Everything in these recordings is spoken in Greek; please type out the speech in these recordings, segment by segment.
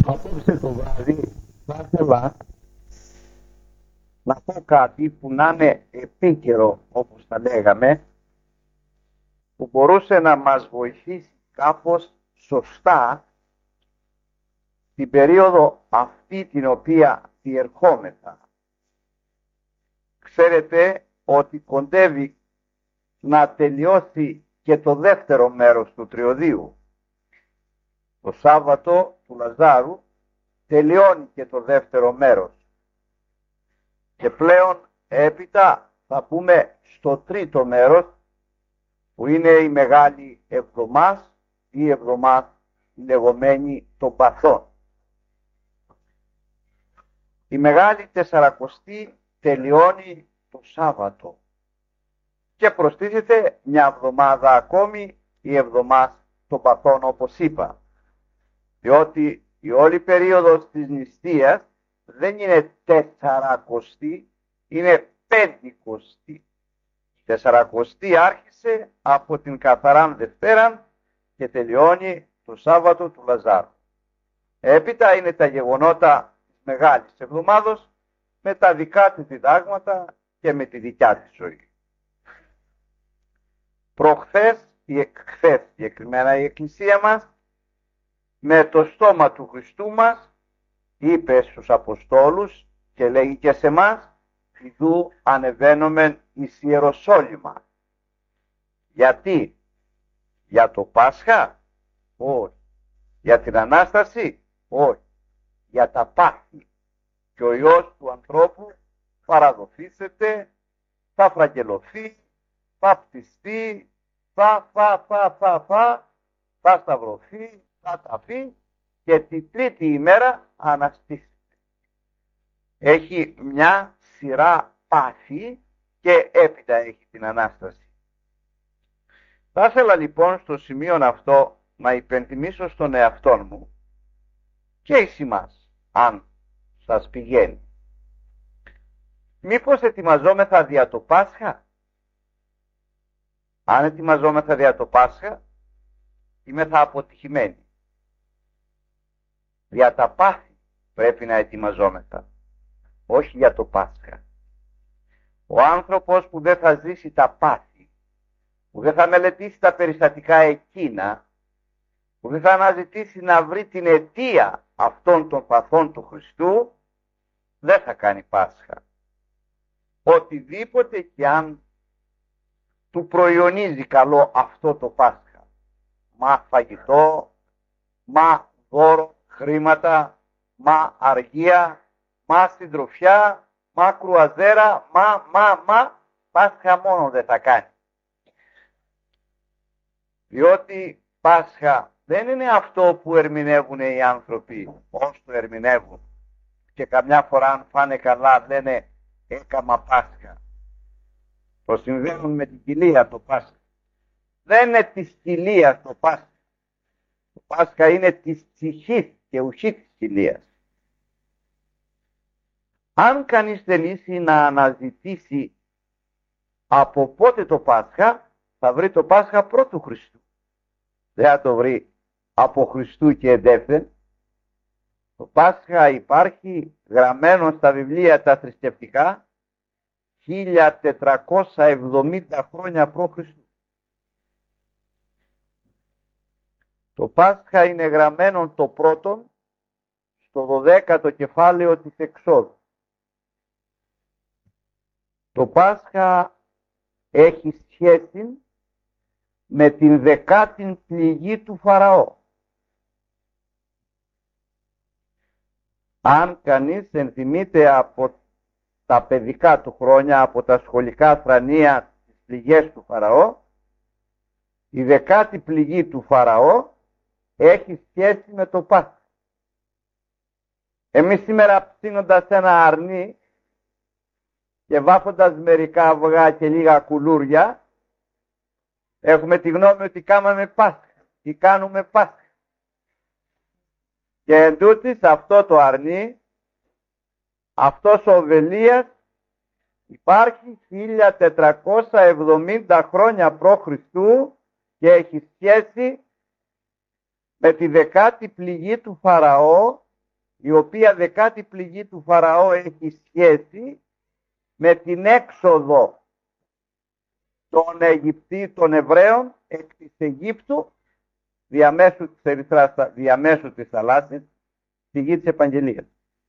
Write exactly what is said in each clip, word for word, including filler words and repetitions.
Απόψε το βράδυ θα ήθελα να πω κάτι που να είναι επίκαιρο, όπως τα λέγαμε, που μπορούσε να μας βοηθήσει κάπως σωστά την περίοδο αυτή την οποία διερχόμεθα. Ξέρετε ότι κοντεύει να τελειώσει και το δεύτερο μέρος του τριωδίου. Το Σάββατο του Λαζάρου τελειώνει και το δεύτερο μέρος. Και πλέον έπειτα θα πούμε στο τρίτο μέρος, που είναι η Μεγάλη Εβδομάς ή Εβδομάς λεγόμενη των Παθών. Η Μεγάλη Τεσσαρακοστή τελειώνει το Σάββατο και προστίθεται μια εβδομάδα ακόμη, η Εβδομάς των Παθών, όπως είπα. Διότι η όλη περίοδος της νηστείας δεν είναι τεσσαρακοστή, είναι πεντηκοστή. Τεσσαρακοστή άρχισε από την Καθαράν Δευτέραν και τελειώνει το Σάββατο του Λαζάρου. Έπειτα είναι τα γεγονότα της Μεγάλης Εβδομάδος με τα δικά της διδάγματα και με τη δικιά της ζωή. Προχθές ή χθες συγκεκριμένα η Εκκλησία μας με το στόμα του Χριστού μας είπε στους Αποστόλους και λέγει και σε εμάς, ιδού ανεβαίνομεν εις Ιεροσόλυμα. Γιατί? Για το Πάσχα? Όχι. Για την Ανάσταση? Όχι. Για τα πάθη. Και ο Υιός του ανθρώπου παραδοθήσεται, θα φραγγελωθεί, θα πτιστεί, θα, θα, θα, θα, θα, θα σταυρωθεί, θα ταφεί και τη τρίτη ημέρα αναστήσει. Έχει μια σειρά πάθη και έπειτα έχει την Ανάσταση. Θα ήθελα λοιπόν στο σημείο αυτό να υπενθυμίσω στον εαυτό μου και εις εμάς, αν σας πηγαίνει. Μήπως ετοιμαζόμεθα δια το Πάσχα? Αν ετοιμαζόμεθα δια το Πάσχα, είμαι θα αποτυχημένοι. Για τα πάθη πρέπει να ετοιμαζόμεθα, όχι για το Πάσχα. Ο άνθρωπος που δεν θα ζήσει τα πάθη, που δεν θα μελετήσει τα περιστατικά εκείνα, που δεν θα αναζητήσει να βρει την αιτία αυτών των παθών του Χριστού, δεν θα κάνει Πάσχα. Οτιδήποτε και αν του προϊονίζει καλό αυτό το Πάσχα, μα φαγητό, μα δώρο, χρήματα, μα αργία, μα συντροφιά, μα κρουαζέρα, μα, μα, μα, Πάσχα μόνο δεν θα κάνει. Διότι Πάσχα δεν είναι αυτό που ερμηνεύουν οι άνθρωποι, πώς το ερμηνεύουν. Και καμιά φορά αν φάνε καλά λένε έκαμα Πάσχα. Το συνδέουν με την κοιλία το Πάσχα. Δεν είναι της κοιλίας το Πάσχα. Το Πάσχα είναι της ψυχής και ουσί της κοιλίας. Αν κανείς θελήσει να αναζητήσει από πότε το Πάσχα, θα βρει το Πάσχα πρώτου Χριστού. Δεν θα το βρει από Χριστού και εντεύθεν. Το Πάσχα υπάρχει γραμμένο στα βιβλία τα θρησκευτικά χίλια τετρακόσια εβδομήντα χρόνια π.Χ. Το Πάσχα είναι γραμμένο το πρώτο στο δωδέκατο κεφάλαιο της Εξόδου. Το Πάσχα έχει σχέση με την δεκάτη πληγή του Φαραώ. Αν κανείς ενθυμείται από τα παιδικά του χρόνια, από τα σχολικά θρανία τις πληγές του Φαραώ, η δεκάτη πληγή του Φαραώ έχει σχέση με το Πάσχα. Εμείς σήμερα ψήνοντας ένα αρνί και βάφοντας μερικά αυγά και λίγα κουλούρια, έχουμε τη γνώμη ότι κάναμε Πάσχα ή κάνουμε Πάσχα. Και εντούτοις αυτό το αρνί, αυτός ο Βελίας υπάρχει χίλια τετρακόσια εβδομήντα χρόνια π.Χ. και έχει σχέση με τη δεκάτη πληγή του Φαραώ η οποία δεκάτη πληγή του Φαραώ έχει σχέση με την έξοδο των Αιγυπτίων, των Εβραίων εκ της Αιγύπτου διαμέσου της Ερυθράς, διαμέσου της θαλάσσης, στη γη της Επαγγελίας.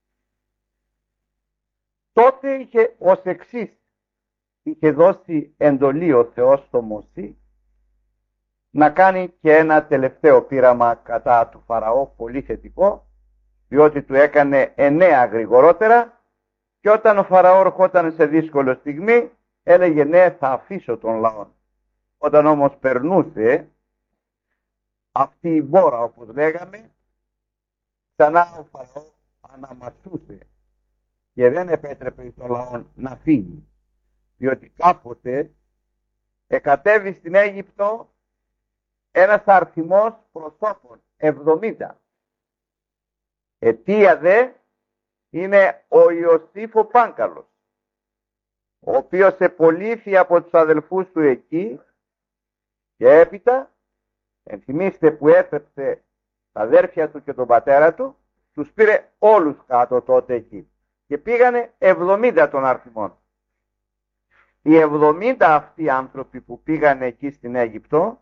Τότε είχε ως εξής, είχε δώσει εντολή ο Θεός στο Μωσή να κάνει και ένα τελευταίο πείραμα κατά του Φαραώ, πολύ θετικό, διότι του έκανε εννέα γρηγορότερα, και όταν ο Φαραώ ερχόταν σε δύσκολη στιγμή έλεγε ναι, θα αφήσω τον λαό. Όταν όμως περνούσε αυτή η μπόρα, όπως λέγαμε, ξανά ο Φαραώ αναμασούσε και δεν επέτρεπε τον λαό να φύγει, διότι κάποτε εκατέβη στην Αίγυπτο ένας αριθμός προσώπων, εβδομήντα. Αιτία δε είναι ο Ιωσήφ ο Πάγκαλος, ο οποίος επολύθη από τους αδελφούς του εκεί και έπειτα, ενθυμίστε που έφεψε τα αδέρφια του και τον πατέρα του, τους πήρε όλους κάτω τότε εκεί και πήγανε εβδομήντα των αριθμών. Οι εβδομήντα αυτοί άνθρωποι που πήγανε εκεί στην Αίγυπτο,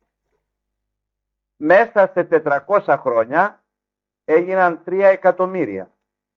μέσα σε τετρακόσια χρόνια έγιναν τρία εκατομμύρια.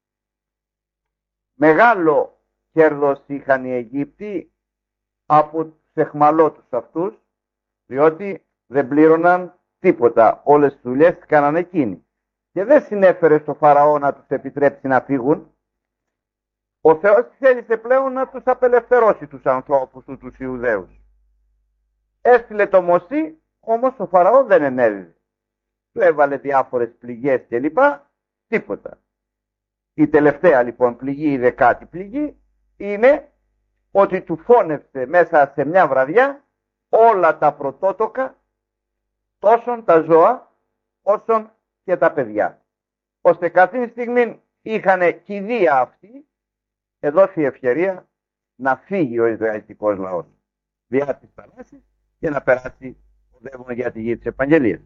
Μεγάλο κέρδος είχαν οι Αιγύπτιοι από τους εχμαλώτους αυτούς, διότι δεν πλήρωναν τίποτα. Όλες τις δουλειές τις κάνανε εκείνοι. Και δεν συνέφερε στο Φαραώ να τους επιτρέψει να φύγουν. Ο Θεός θέλησε πλέον να τους απελευθερώσει τους ανθρώπους του, τους Ιουδαίους. Έστειλε το Μωσή, όμως ο Φαραώ δεν ενέδιδε. Του έβαλε διάφορες πληγές κλπ. Τίποτα. Η τελευταία λοιπόν πληγή, η δεκάτη πληγή, είναι ότι του φώνευσε μέσα σε μια βραδιά όλα τα πρωτότοκα, τόσον τα ζώα όσον και τα παιδιά. Ώστε κάθε στιγμή είχαν κηδεία αυτοί, εδόθη η ευκαιρία να φύγει ο Ισραηλιτικός λαός διά της θαλάσσης και να περάσει οδεύον για τη γη της Επαγγελίας.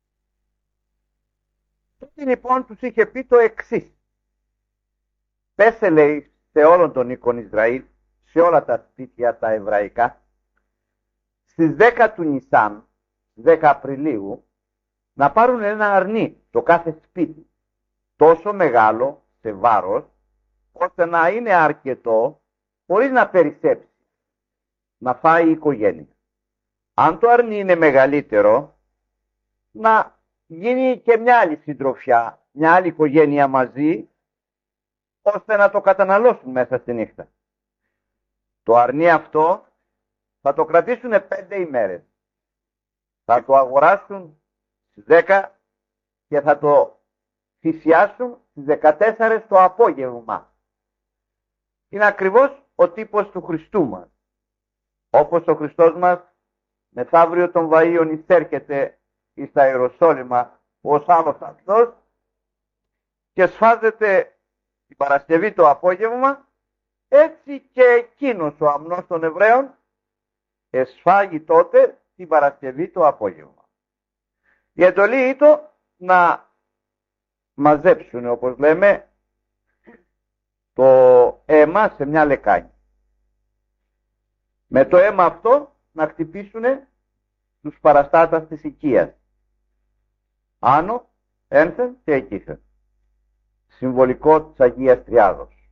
Τότε λοιπόν τους είχε πει το εξής. Πέσε, λέει, σε όλον τον οίκον Ισραήλ, σε όλα τα σπίτια τα εβραϊκά, στις δέκα του Νισάν, δέκα Απριλίου, να πάρουν ένα αρνί το κάθε σπίτι, τόσο μεγάλο σε βάρος, ώστε να είναι αρκετό, χωρίς να περισσέψει, να φάει η οικογένεια. Αν το αρνί είναι μεγαλύτερο, να γίνει και μια άλλη συντροφιά, μια άλλη οικογένεια μαζί, ώστε να το καταναλώσουν μέσα στη νύχτα. Το αρνί αυτό θα το κρατήσουν πέντε ημέρες. Θα το αγοράσουν στις δέκα και θα το θυσιάσουν στις δεκατέσσερις το απόγευμα. Είναι ακριβώς ο τύπος του Χριστού μας. Όπως ο Χριστός μας μεθαύριο των Βαΐων εισέρχεται εις τα Ιεροσόλυμα ως άλλος αυτός και σφάζεται την Παρασκευή το απόγευμα, έτσι και εκείνος ο αμνός των Εβραίων εσφάγει τότε την Παρασκευή το απόγευμα. Η εντολή ήταν να μαζέψουν, όπως λέμε, το αίμα σε μια λεκάνη. Με το αίμα αυτό να χτυπήσουν τους παραστάτας της οικίας. Άνω, ένθεν και εκείθεν. Συμβολικό της Αγίας Τριάδος.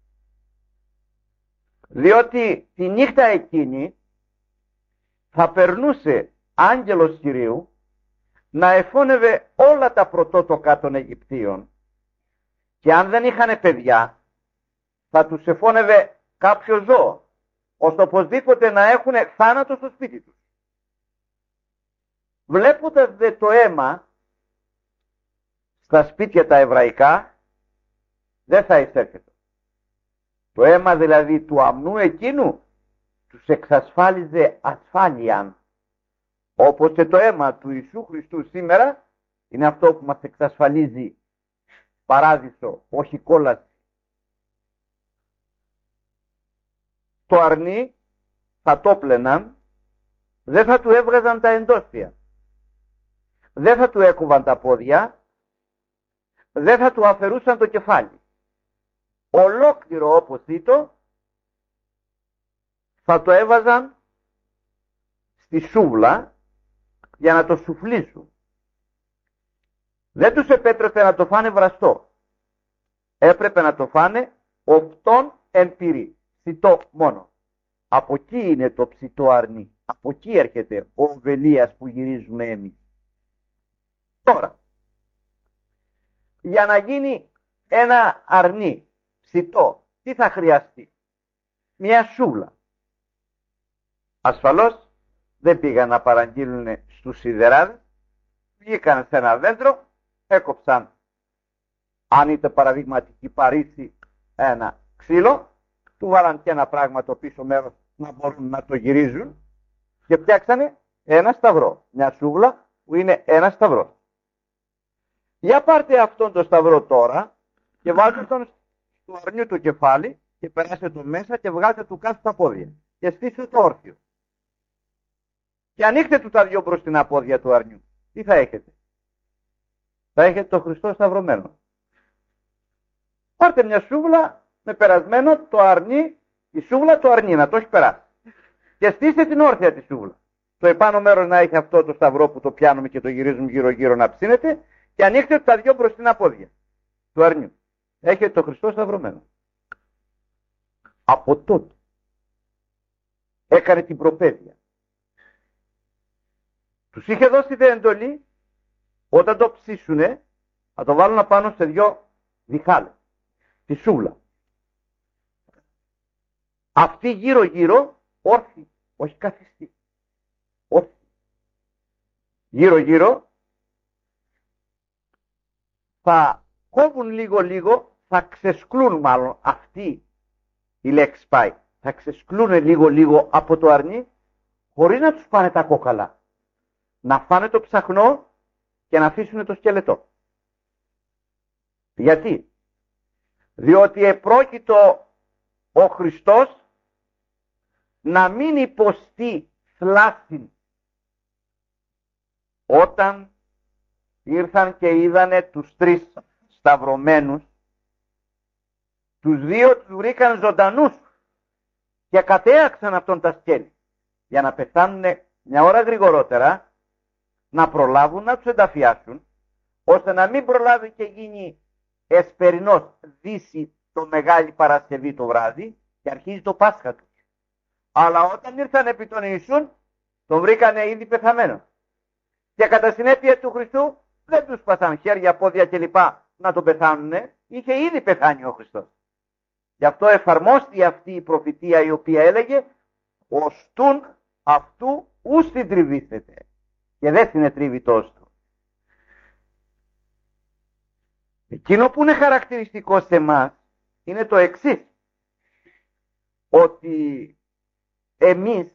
Διότι τη νύχτα εκείνη θα περνούσε άγγελος Κυρίου να εφώνευε όλα τα πρωτότοκα των Αιγυπτίων και αν δεν είχαν παιδιά θα τους εφώνευε κάποιο ζώο, ώστε οπωσδήποτε να έχουν θάνατο στο σπίτι τους. Βλέποντας δε το αίμα στα σπίτια τα εβραϊκά, δεν θα εισέρχεται. Το αίμα δηλαδή του αμνού εκείνου τους εξασφάλιζε ασφάλεια. Όπως και το αίμα του Ιησού Χριστού σήμερα είναι αυτό που μας εξασφαλίζει παράδεισο, όχι κόλαση. Το αρνί θα το πλέναν, δεν θα του έβγαζαν τα εντόστια, δεν θα του έκουβαν τα πόδια, δεν θα του αφαιρούσαν το κεφάλι. Ολόκληρο όπως ήτο θα το έβαζαν στη σούβλα για να το σουφλίσουν. Δεν τους επέτρεπε να το φάνε βραστό. Έπρεπε να το φάνε οπτόν εν πυρί. Ψητό μόνο. Από εκεί είναι το ψητό αρνί. Από εκεί έρχεται ο βελίας που γυρίζουμε εμείς. Τώρα, για να γίνει ένα αρνί ψητό, τι θα χρειαστεί? Μια σούβλα. Ασφαλώς δεν πήγαν να παραγγείλουν στους σιδεράδες, βγήκαν σε ένα δέντρο, έκοψαν, αν είτε παραδειγματική παρήση, ένα ξύλο, του βάλαν και ένα πράγμα το πίσω μέρος να μπορούν να το γυρίζουν και φτιάξανε ένα σταυρό. Μια σούβλα που είναι ένα σταυρό. Για πάρτε αυτόν τον σταυρό τώρα και βάλτε τον στο αρνιού του κεφάλι και περάστε το μέσα και βγάλτε του κάτω τα πόδια και στήστε το όρθιο. Και ανοίξτε του τα δυο μπροστινά πόδια του αρνιού. Τι θα έχετε? Θα έχετε το Χριστό σταυρωμένο. Πάρτε μια σούβλα με περασμένο το αρνί, η σούβλα το αρνί να το έχει περάσει. Και στήστε την όρθια τη σούβλα. Το επάνω μέρος να έχει αυτό το σταυρό που το πιάνουμε και το γυρίζουμε γύρω γύρω να ψήνεται και ανοίξτε τα δυο μπροστινά πόδια του αρνιού. Έχετε το Χριστό σταυρωμένο. Από τότε έκανε την προπαίδεια. Τους είχε δώσει την εντολή όταν το ψήσουνε θα το βάλουν απάνω σε δυο διχάλες, τη σούβλα. Αυτή γύρω γύρω όρθιοι, όχι καθιστή, όρθιοι. Γύρω γύρω θα κόβουν λίγο λίγο, θα ξεσκλούν μάλλον, αυτή η λέξη πάει, θα ξεσκλούν λίγο λίγο από το αρνί χωρίς να τους πάνε τα κόκαλα. Να φάνε το ψαχνό και να αφήσουν το σκελετό. Γιατί? Διότι επρόκειτο ο Χριστός να μην υποστεί θλάση. Όταν ήρθαν και είδανε τους τρεις σταυρωμένους, τους δύο τους βρήκαν ζωντανούς και κατέαξαν αυτόν τα σκέλη για να πεθάνουν μια ώρα γρηγορότερα, να προλάβουν να τους ενταφιάσουν, ώστε να μην προλάβει και γίνει εσπερινός δύση το Μεγάλη Παρασκευή το βράδυ και αρχίζει το Πάσχα του. Αλλά όταν ήρθαν επί τον Ιησούν, τον βρήκανε ήδη πεθαμένο. Και κατά συνέπεια του Χριστού δεν τους πασαν χέρια, πόδια κλπ. Να τον πεθάνουνε, είχε ήδη πεθάνει ο Χριστός. Γι' αυτό εφαρμόστη αυτή η προφητεία η οποία έλεγε «Οστούν αυτού ου συντριβήσετε». Και δεν συνετρίβει τόσο. Εκείνο που είναι χαρακτηριστικό σε εμάς είναι το εξής. Ότι εμείς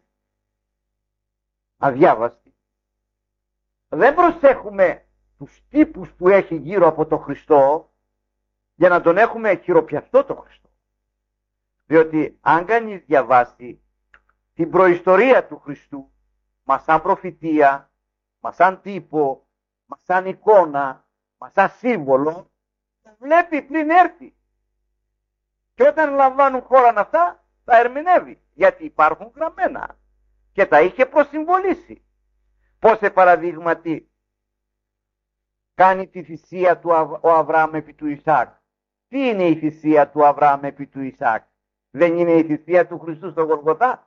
αδιάβαστοι δεν προσέχουμε τους τύπους που έχει γύρω από το Χριστό για να τον έχουμε χειροπιαστό το Χριστό. Διότι αν κανείς διαβάσει την προϊστορία του Χριστού, μα σαν προφητεία, μα σαν τύπο, μα σαν εικόνα, μα σαν σύμβολο, το βλέπει πριν έρθει. Και όταν λαμβάνουν χώρα αυτά, τα ερμηνεύει. Γιατί υπάρχουν γραμμένα. Και τα είχε προσυμβολήσει. Πώς σε παραδείγματι κάνει τη θυσία του ο Αβραάμ επί του Ισάκ. Τι είναι η θυσία του Αβραάμ επί του Ισάκ? Δεν είναι η θυσία του Χριστού στο Γολγοθά?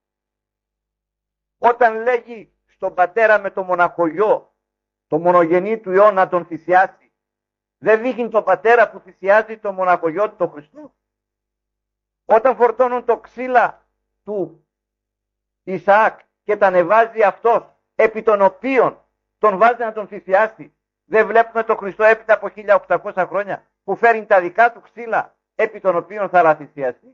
Όταν λέγει στον πατέρα με το μοναχογιό, το μονογενή του Υιό να τον θυσιάσει, δεν δείχνει τον πατέρα που θυσιάζει το μοναχογιό του το Χριστού? Όταν φορτώνουν το ξύλα του Ισαάκ και τα ανεβάζει αυτός, επί των οποίων τον βάζει να τον θυσιάσει, δεν βλέπουμε τον Χριστό έπειτα από χίλια οκτακόσια χρόνια που φέρνει τα δικά του ξύλα επί των οποίων θα θυσιαστεί?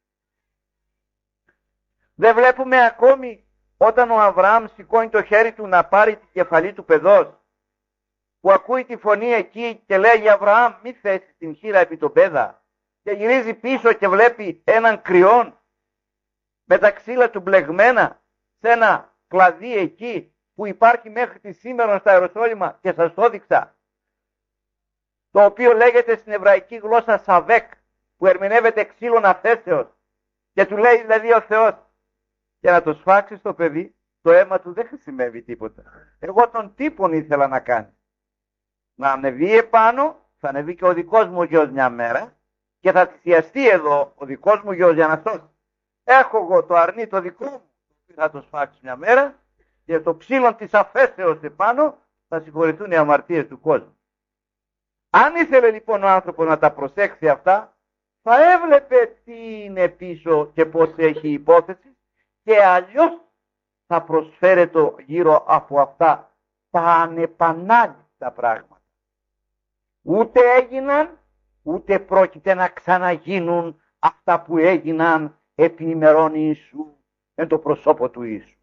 Δεν βλέπουμε ακόμη όταν ο Αβραάμ σηκώνει το χέρι του να πάρει την κεφαλή του παιδός, που ακούει τη φωνή εκεί και λέει Αβραάμ μη θέσεις την χείρα επί τον πέδα, και γυρίζει πίσω και βλέπει έναν κρυόν με τα ξύλα του μπλεγμένα σε ένα κλαδί εκεί που υπάρχει μέχρι τη σήμερα στα Ιεροσόλυμα και σας το έδειξα. το οποίο λέγεται στην εβραϊκή γλώσσα σαβέκ, που ερμηνεύεται ξύλων αφέσεως, και του λέει δηλαδή ο Θεός, και να το σφάξει το παιδί, το αίμα του δεν χρησιμεύει τίποτα. Εγώ τον τύπον ήθελα να κάνει. Να ανεβεί επάνω, θα ανεβεί και ο δικός μου γιος μια μέρα και θα θυσιαστεί εδώ ο δικός μου γιος για να σώσει. Έχω εγώ το αρνί το δικό μου, θα το σφάξει μια μέρα και το ψήλον της αφέσεως επάνω θα συγχωρηθούν οι αμαρτίες του κόσμου. Αν ήθελε λοιπόν ο άνθρωπος να τα προσέξει αυτά, θα έβλεπε τι είναι πίσω και πώς έχει υπόθεση και αλλιώς θα προσφέρεται γύρω από αυτά τα ανεπανάληπτα πράγματα. Ούτε έγιναν, ούτε πρόκειται να ξαναγίνουν αυτά που έγιναν επί ημερών Ιησού με το προσώπο του Ιησού.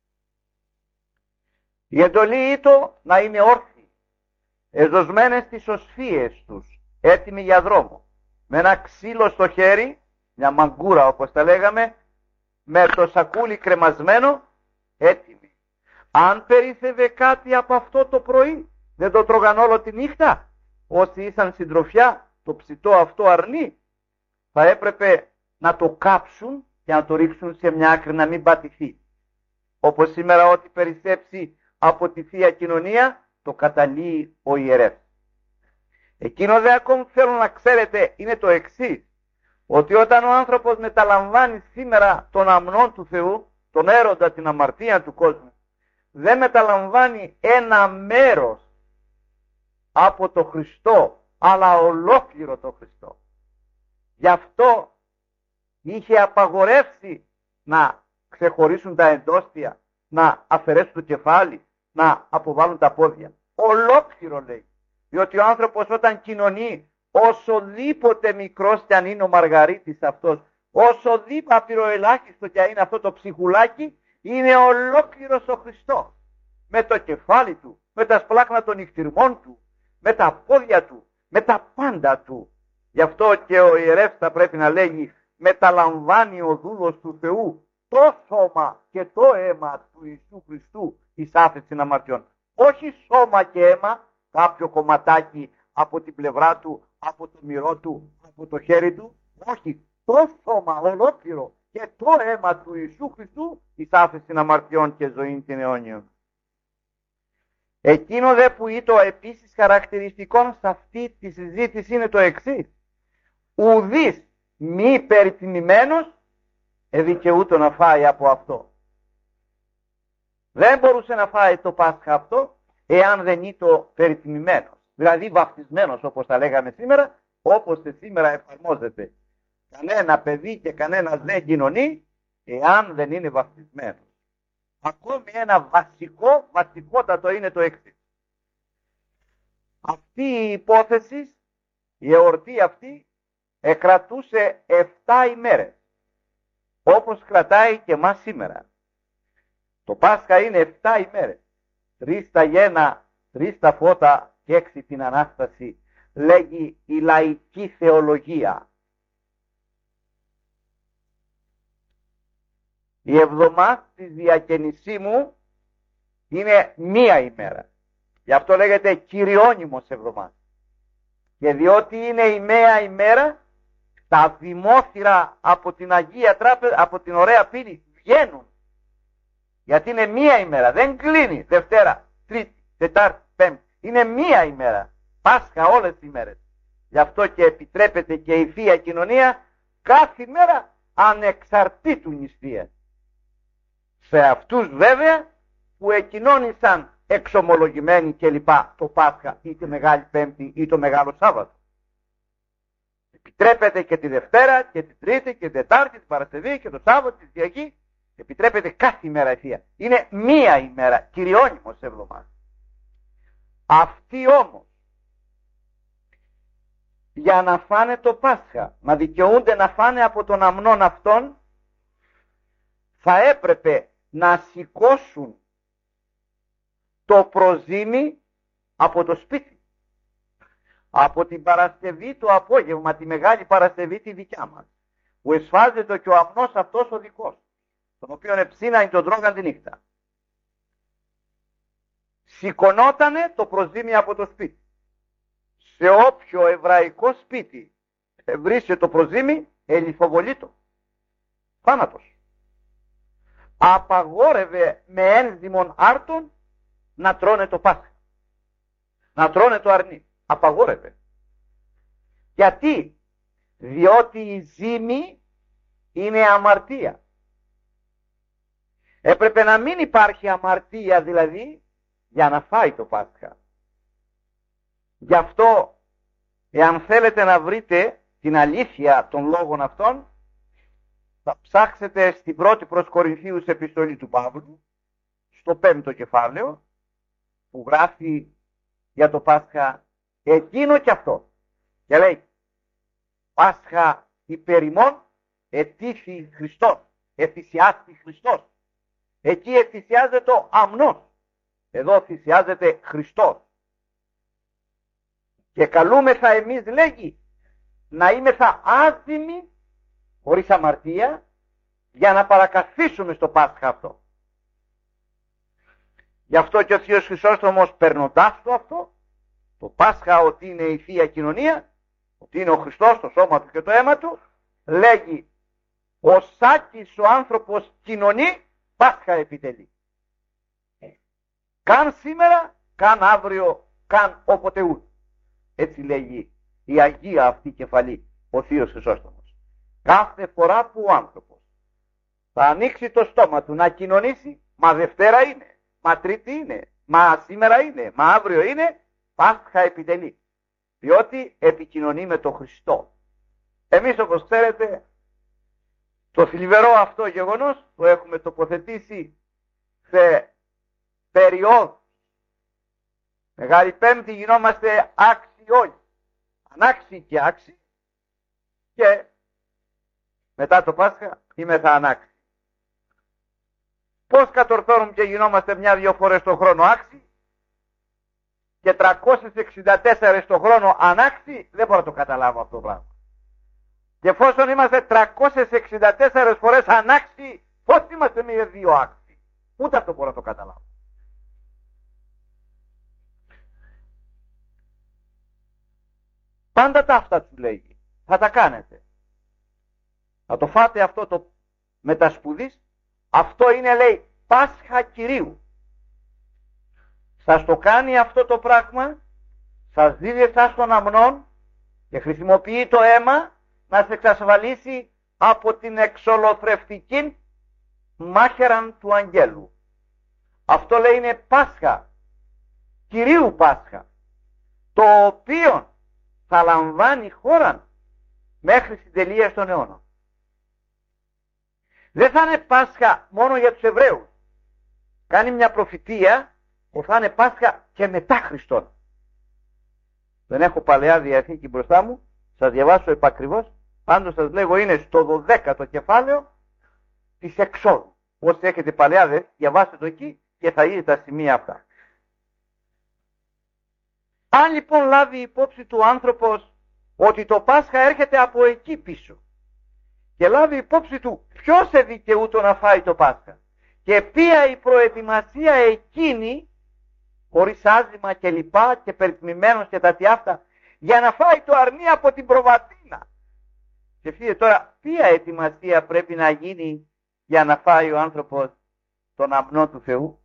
Η εντολή ήτο να είναι όρθιοι, εζωσμένες τις οσφίες τους, έτοιμοι για δρόμο, με ένα ξύλο στο χέρι, μια μαγκούρα όπως τα λέγαμε, με το σακούλι κρεμασμένο, έτοιμοι. Αν περίθευε κάτι από αυτό το πρωί, δεν το τρώγαν όλο τη νύχτα, όσοι ήσαν συντροφιά, το ψητό αυτό αρνί, θα έπρεπε να το κάψουν και να το ρίξουν σε μια άκρη να μην πατηθεί. Όπως σήμερα ό,τι περισσέψει από τη Θεία Κοινωνία, το καταλύει ο ιερεύς. Εκείνο δε ακόμη θέλω να ξέρετε είναι το εξής, ότι όταν ο άνθρωπος μεταλαμβάνει σήμερα τον αμνόν του Θεού, τον έρωτα, την αμαρτία του κόσμου, δεν μεταλαμβάνει ένα μέρος από το Χριστό, αλλά ολόκληρο το Χριστό. Γι' αυτό είχε απαγορεύσει να ξεχωρίσουν τα εντόστια, να αφαιρέσουν το κεφάλι, να αποβάλουν τα πόδια. Ολόκληρο λέει. Διότι ο άνθρωπος όταν κοινωνεί, όσοδήποτε μικρός κι αν είναι ο Μαργαρίτης αυτός, όσοδήποτε απειροελάχιστο κι αν είναι αυτό το ψυχουλάκι, είναι ολόκληρος ο Χριστός. Με το κεφάλι του, με τα σπλάχνα των νυχτυρμών του, με τα πόδια του, με τα πάντα του. Γι' αυτό και ο ιερεύς θα πρέπει να λέγει, μεταλαμβάνει ο δούλος του Θεού το σώμα και το αίμα του Ιησού Χριστού εις άφεση αμαρτιών. Όχι σώμα και αίμα, κάποιο κομματάκι από την πλευρά του, από το μυρό του, από το χέρι του. Όχι, το σώμα ολόκληρο και το αίμα του Ιησού Χριστού εις άφεση αμαρτιών και ζωήν την αιώνιον. Εκείνο δε που είτο επίσης χαρακτηριστικό σε αυτή τη συζήτηση είναι το εξής. Ουδής μη περιτιμημένος εδικαιούτο να φάει από αυτό. Δεν μπορούσε να φάει το Πάσχα αυτό εάν δεν είτο περιτιμημένος. Δηλαδή βαφτισμένος όπως τα λέγαμε σήμερα, όπως και σήμερα εφαρμόζεται. Κανένα παιδί και κανένας δεν κοινωνεί εάν δεν είναι βαφτισμένος. Ακόμη ένα βασικό, βασικότατο είναι το εξής. Αυτή η υπόθεση, η εορτή αυτή, εκρατούσε εφτά ημέρες. Όπως κρατάει και μας σήμερα. Το Πάσχα είναι εφτά ημέρες. Τρεις τα γέννα, τρεις τα φώτα και έξι την Ανάσταση, λέγει η λαϊκή θεολογία. Η εβδομάδα της διακαινησίμου είναι μία ημέρα. Γι' αυτό λέγεται κυριώνυμος εβδομάδα. Και διότι είναι η μία ημέρα, τα δημόθυρα από την Αγία Τράπεζα, από την Ωραία Πύλη βγαίνουν. Γιατί είναι μία ημέρα, δεν κλείνει Δευτέρα, Τρίτη, Τετάρτη, Πέμπτη. Είναι μία ημέρα, Πάσχα όλες τις ημέρες. Γι' αυτό και επιτρέπεται και η Θεία Κοινωνία κάθε μέρα ανεξαρτήτου νηστείας. Σε αυτούς βέβαια που εκοινώνησαν εξομολογημένοι κλπ. Το Πάσχα ή τη Μεγάλη Πέμπτη ή το Μεγάλο Σάββατο. Επιτρέπεται και τη Δευτέρα και τη Τρίτη και την Τετάρτη, την Παρασκευή και το Σάββατο, τη Κυριακή. Επιτρέπεται κάθε ημέρα η Θεία. Είναι μία ημέρα, κυριώνυμος εβδομάδα. Αυτοί όμως για να φάνε το Πάσχα, να δικαιούνται να φάνε από τον αμνόν αυτόν, θα έπρεπε να σηκώσουν το προζύμι από το σπίτι. Από την Παρασκευή το απόγευμα, τη Μεγάλη Παρασκευή τη δικιά μας, που εσφάζεται και ο αμνός αυτός ο δικός, τον οποίο εψήναν τον τρώγαν τη νύχτα. Σηκωνότανε το προζύμι από το σπίτι. σε όποιο εβραϊκό σπίτι βρίσκεται το προζύμι, ελιφοβολείτο. Θάνατος. Απαγόρευε με ένδυμον άρτων να τρώνε το Πάσχα. Να τρώνε το αρνί. Απαγόρευε. Γιατί? Διότι η ζύμη είναι αμαρτία. Έπρεπε να μην υπάρχει αμαρτία δηλαδή για να φάει το Πάσχα. Γι' αυτό, εάν θέλετε να βρείτε την αλήθεια των λόγων αυτών, θα ψάξετε στην πρώτη προς Κορινθίους επιστολή του Παύλου, στο πέμπτο κεφάλαιο, που γράφει για το Πάσχα εκείνο και αυτό. Και λέει, Πάσχα υπέρ ημών ετήθη Χριστός, εθυσιάστη Χριστός. Εκεί εθυσιάζεται ο αμνός, εδώ θυσιάζεται Χριστός. Και καλούμεθα εμείς, λέγει, να είμεθα ázυμοι, χωρίς αμαρτία, για να παρακαθίσουμε στο Πάσχα αυτό. Γι' αυτό και ο Θείος Χρυσόστομος, περνοντάς το αυτό, το Πάσχα ότι είναι η Θεία Κοινωνία, ότι είναι ο Χριστός, το σώμα του και το αίμα του, λέγει, ο σάκης ο άνθρωπος κοινωνεί, Πάσχα επιτελεί. Καν σήμερα, καν αύριο, καν όποτε ούτε. Έτσι λέγει η Αγία αυτή κεφαλή, ο Θείος Χρυσόστομος. Κάθε φορά που ο άνθρωπος θα ανοίξει το στόμα του να κοινωνήσει, μα Δευτέρα είναι, μα Τρίτη είναι, μα σήμερα είναι, μα αύριο είναι, Πάσχα επιτελεί. Διότι επικοινωνεί με τον Χριστό. Εμείς, όπως ξέρετε, το θλιβερό αυτό γεγονός το έχουμε τοποθετήσει σε περιόδους. Μεγάλη Πέμπτη γινόμαστε άξιοι όλοι. Ανάξιοι και άξιοι. Και μετά το Πάσχα είμεθα ανάξιοι. Πώς κατορθώνουμε και γινόμαστε μια-δυο φορές το χρόνο άξιοι και τριακόσιες εξήντα τέσσερα το χρόνο ανάξιοι, δεν μπορώ να το καταλάβω αυτό το πράγμα. Και εφόσον είμαστε τριακόσιες εξήντα τέσσερα φορές ανάξιοι, πώς είμαστε μία δύο άξιοι? Ούτε αυτό μπορώ να το καταλάβω. Πάντα τα αυτά του λέγει. Θα τα κάνετε. Θα το φάτε αυτό το μετασπουδής. Αυτό είναι, λέει, Πάσχα Κυρίου. Σας το κάνει αυτό το πράγμα, σας δίδει εσάς των αμνών και χρησιμοποιεί το αίμα να σε εξασφαλίσει από την εξολοθρευτική μάχαιραν του αγγέλου. Αυτό, λέει, είναι Πάσχα, Κυρίου Πάσχα, το οποίο θα λαμβάνει χώρα μέχρι στην τελεία των αιώνων. Δεν θα είναι Πάσχα μόνο για τους Εβραίους. Κάνει μια προφητεία που θα είναι Πάσχα και μετά Χριστόν. Δεν έχω Παλαιά Διαθήκη μπροστά μου, σας διαβάσω επακριβώς, πάντως σας λέγω είναι στο δωδέκατο κεφάλαιο της Εξόδου. Όσοι έχετε Παλαιά, διαβάστε το εκεί και θα είδετε τα σημεία αυτά. Αν λοιπόν λάβει υπόψη του άνθρωπος ότι το Πάσχα έρχεται από εκεί πίσω και λάβει υπόψη του ποιος εδικαιούτο να φάει το Πάσχα και ποια η προετοιμασία εκείνη, χωρίς άζημα και λοιπά και περιτμημένος και τα τι αυτά, για να φάει το αρνί από την προβατίνα. Και φύγε τώρα, ποια ετοιμασία πρέπει να γίνει για να φάει ο άνθρωπος τον αμνό του Θεού?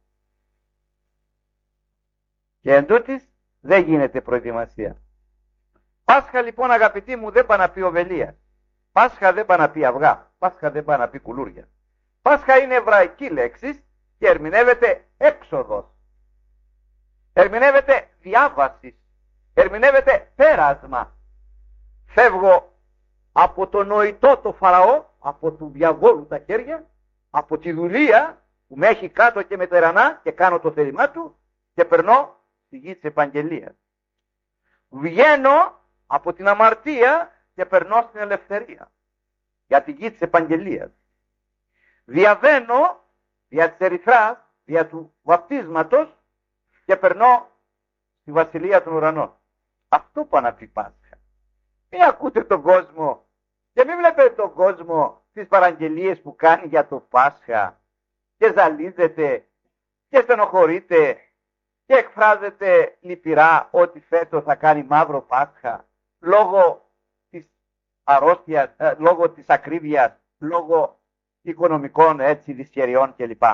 Και εν τούτης, δεν γίνεται προετοιμασία. Πάσχα λοιπόν, αγαπητοί μου, δεν πάει να πει οβελία. Πάσχα δεν πάει να πει αυγά. Πάσχα δεν πάει να πει κουλούρια. Πάσχα είναι εβραϊκή λέξη και ερμηνεύεται έξοδος. Ερμηνεύεται διάβαση. Ερμηνεύεται πέρασμα. Φεύγω από το νοητό το Φαραώ, από του διαβόλου τα χέρια, από τη δουλεία που με έχει κάτω και με τερανά και κάνω το θέλημά του και περνώ στη γη της επαγγελίας. Βγαίνω από την αμαρτία και περνώ στην ελευθερία για τη γη της επαγγελίας. Διαβαίνω δια της ερυθράς, δια του βαπτίσματος και περνώ στη βασιλεία των ουρανών. Αυτό που αναπεί Πάσχα. Μην ακούτε τον κόσμο και μην βλέπετε τον κόσμο τις παραγγελίες που κάνει για το Πάσχα και ζαλίζεται και στενοχωρείται και εκφράζεται λυπηρά ότι φέτος θα κάνει μαύρο Πάσχα λόγω της αρρώστιας, ε, λόγω της ακρίβειας, λόγω οικονομικών έτσι δυσχεριών κλπ.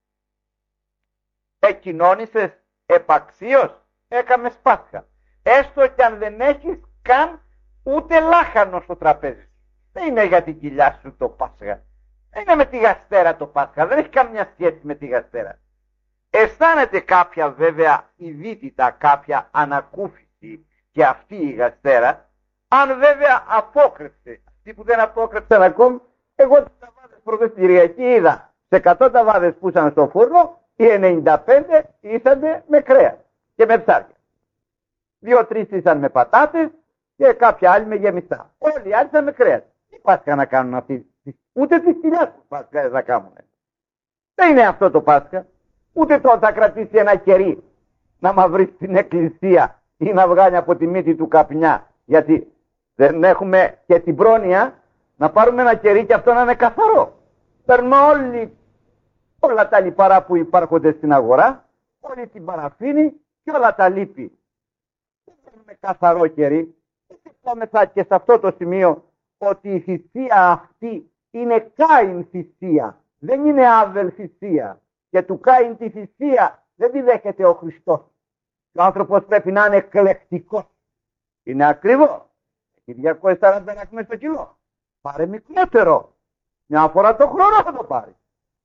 Εκοινώνησες επαξίως, έκαμες Πάσχα. Έστω και αν δεν έχεις καν ούτε λάχανο στο τραπέζι. Δεν είναι για την κοιλιά σου το Πάσχα. Δεν είναι με τη γαστέρα το Πάσχα. Δεν έχει καμιά σχέση με τη γαστέρα. Αισθάνεται κάποια βέβαια ειδίτητα, κάποια ανακούφιση και αυτή η γαστέρα, αν βέβαια απόκρεψε. Αυτοί που δεν απόκρεψαν ακόμη, εγώ τις ταβάδες προχθές στην Κυριακή είδα. Σε εκατό ταβάδες που ήσαν στο φούρνο, οι ενενήντα πέντε ήσαν με κρέας και με ψάρια. Δύο-τρεις ήσαν με πατάτες και κάποια άλλοι με γεμιστά. Όλοι οι άλλοι ήσαν με κρέας. Τι Πάσχα να κάνουν αυτοί? Ούτε τις χιλιάς του Πάσχα θα κάνουν. Δεν είναι αυτό το Πάσχα. Ούτε τώρα θα κρατήσει ένα κερί να μαυρίσει την εκκλησία ή να βγάλει από τη μύτη του καπνιά. Γιατί δεν έχουμε και την πρόνοια να πάρουμε ένα κερί και αυτό να είναι καθαρό. Παίρνουμε όλοι, όλα τα λιπαρά που υπάρχονται στην αγορά, όλη την παραφίνη και όλα τα λίπη. Δεν παίρνουμε καθαρό κερί. Πάμε και σε αυτό το σημείο ότι η θυσία αυτή είναι Κάιν θυσία. Δεν είναι Άβελ θυσία. Και του Κάιν τη θυσία δεν τη δέχεται ο Χριστός. Ο άνθρωπος πρέπει να είναι εκλεκτικός. Είναι ακριβό. Έχει διακόσιες σαράντα δραχμές το κιλό. Πάρε μικρότερο. Μια φορά το χρόνο θα το πάρει.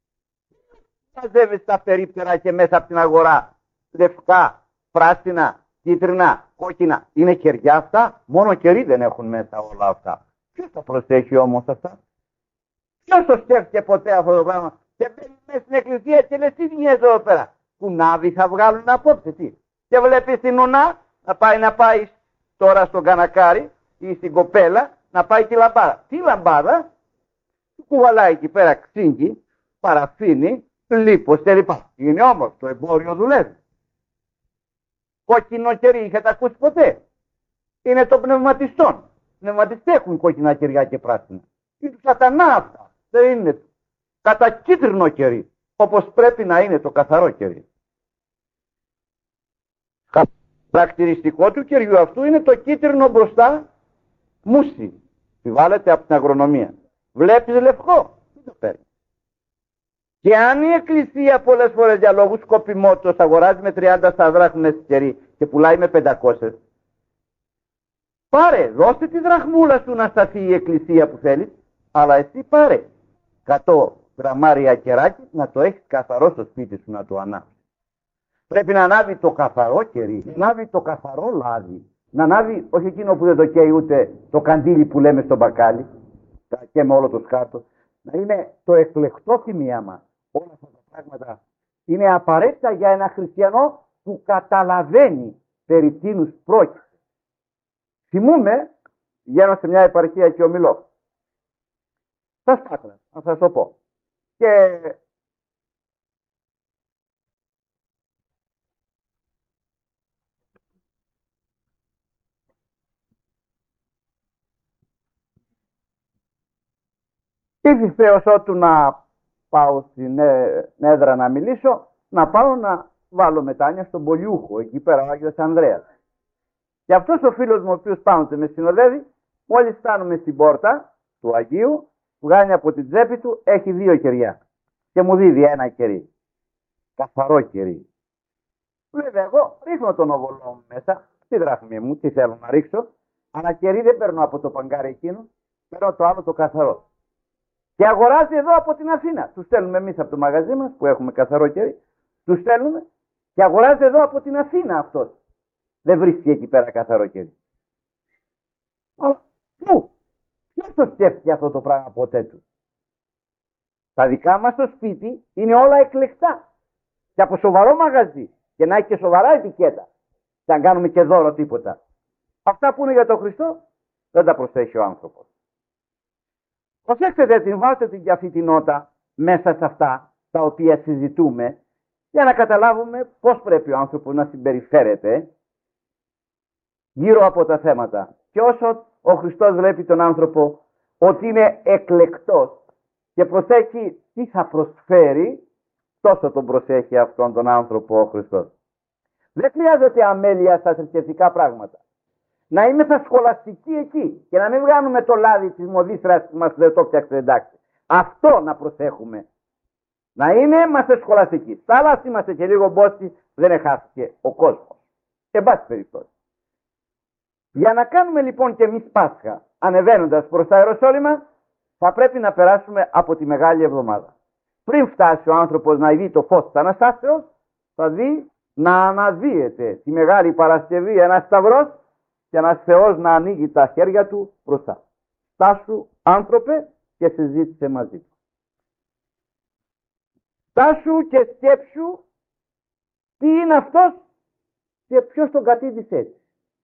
Μαζεύεις τα περίπτερα και μέσα από την αγορά. Λευκά, πράσινα, κίτρινα, κόκκινα. Είναι κεριά αυτά. Μόνο κερί δεν έχουν μέσα όλα αυτά. Ποιος τα προσέχει όμως αυτά? Ποιος το σκέφτηκε ποτέ αυτό το πράγμα? Και μπαίνει μέσα στην εκκλησία και λες τι βγαίνει εδώ πέρα? Κουνάβι θα βγάλουν απόψε τι? Και βλέπεις την ουνά να πάει να πάει τώρα στον κανακάρι ή στην κοπέλα να πάει τη λαμπάδα. Τι λαμπάδα? Κουβαλάει εκεί πέρα ξύγκι, παραφίνι, λίπος κλπ. Είναι όμως το εμπόριο δουλεύει. Κόκκινο κερί είχατε ακούσει ποτέ? Είναι των πνευματιστών. Πνευματιστές έχουν κόκκινα κεριά και πράσινα. Είναι του σατανά αυτά. Δεν είναι κατά κίτρινο κερί. Όπως πρέπει να είναι το καθαρό κερί. Χαρακτηριστικό του κεριού αυτού είναι το κίτρινο μπροστά μουσι. Τη βάλετε από την αγρονομία. Βλέπεις λευκό. Τι το παίρνει. Και αν η εκκλησία πολλές φορές για λόγους σκοπιμότητας αγοράζει με τριάντα δράχμες κερί και πουλάει με πεντακόσιες, πάρε, δώσε τη δραχμούλα σου να σταθεί η εκκλησία που θέλεις, αλλά εσύ πάρε εκατό γραμμάρια κεράκι να το έχεις καθαρό στο σπίτι σου να το ανάβεις. Πρέπει να ανάβει το καθαρό κερί, να ανάβει το καθαρό λάδι, να ανάβει όχι εκείνο που δεν το καίει ούτε το καντήλι που λέμε στο μπακάλι και με όλο το σκάτο, να είναι το εκλεκτό θυμία μας. Όλα αυτά τα πράγματα είναι απαραίτητα για ένα χριστιανό που καταλαβαίνει περί τίνους πρόκειται. Θυμούμαι, βγαίνω σε μια επαρχία και ομιλώ. Στα Σπάτρα, να σας το πω. Και ήρθε θέωσό του να πάω στην έδρα να μιλήσω, να πάω να βάλω μετάνοια στον Πολιούχο, εκεί πέρα ο Άγιος Ανδρέας. Και αυτός ο φίλος μου ο οποίος πάνω με συνοδεύει, μόλις φτάνουμε στην πόρτα του Αγίου, βγάζει από την τσέπη του, έχει δύο κεριά. Και μου δίδει ένα κερί. Καθαρό κερί. Βέβαια εγώ ρίχνω τον οβολό μου μέσα, τι δράχμη μου, τι θέλω να ρίξω, αλλά κερί δεν παίρνω από το παγκάρι εκείνο, παίρνω το άλλο το καθαρό. Και αγοράζει εδώ από την Αθήνα. Τους στέλνουμε εμείς από το μαγαζί μας που έχουμε καθαρό κερί, τους στέλνουμε και αγοράζει εδώ από την Αθήνα αυτός. Δεν βρίσκει εκεί πέρα καθαρό κερί. Αλλά πού? Ποιος το σκέφτηκε αυτό το πράγμα ποτέ του? Τα δικά μας στο σπίτι είναι όλα εκλεκτά. Και από σοβαρό μαγαζί. Και να έχει και σοβαρά ετικέτα. Και αν κάνουμε και δώρο τίποτα. Αυτά που είναι για τον Χριστό δεν τα προσέχει ο άνθρωπος. Προσέξτε την, βάλτε την για αυτή την νότα μέσα σε αυτά τα οποία συζητούμε για να καταλάβουμε πώς πρέπει ο άνθρωπος να συμπεριφέρεται γύρω από τα θέματα. Και όσο ο Χριστός βλέπει τον άνθρωπο ότι είναι εκλεκτός και προσέχει τι θα προσφέρει, τόσο τον προσέχει αυτόν τον άνθρωπο ο Χριστός. Δεν χρειάζεται αμέλεια στα θρησκευτικά πράγματα. Να είμαστε σχολαστικοί εκεί και να μην βγάλουμε το λάδι της μοδίστρας που μας δεν το φτιάξε, εντάξει. Αυτό να προσέχουμε. Να είναι, είμαστε σχολαστικοί. Στα άλλα είμαστε και λίγο μπόστι, δεν εχάθηκε ο κόσμος. Και πάση περιπτώσει. Για να κάνουμε λοιπόν και εμείς Πάσχα, ανεβαίνοντας προς τα Ιεροσόλυμα, θα πρέπει να περάσουμε από τη Μεγάλη Εβδομάδα. Πριν φτάσει ο άνθρωπος να δει το φως της Αναστάσεως, θα δει να αναδύεται τη Μεγάλη Παρασκευή ένας σταυρός και ένας Θεός να ανοίγει τα χέρια του μπροστά. Στάσου άνθρωπε και συζήτησε μαζί του. Στάσου και σκέψου τι είναι αυτός και ποιος τον κατήντησε έτσι.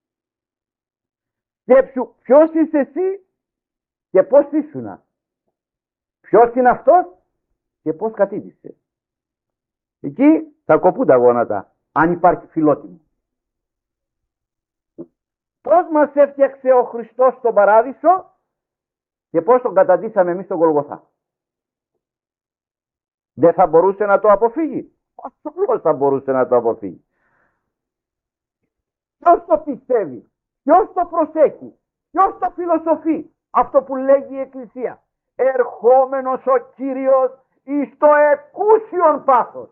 Σκέψου ποιος είσαι εσύ και πώς ήσουνα. Ποιος είναι αυτός και πώς κατήντησε. Εκεί θα κοπούν τα γόνατα, αν υπάρχει φιλότιμο. Πώς μας έφτιαξε ο Χριστός στον Παράδεισο και πώς τον καταντήσαμε εμείς στον Γολγοθά. Δεν θα μπορούσε να το αποφύγει. Πώς θα μπορούσε να το αποφύγει. Ποιος το πιστεύει, ποιος το προσέχει, ποιος το φιλοσοφεί. Αυτό που λέγει η Εκκλησία. Ερχόμενος ο Κύριος εις το εκούσιον πάθος.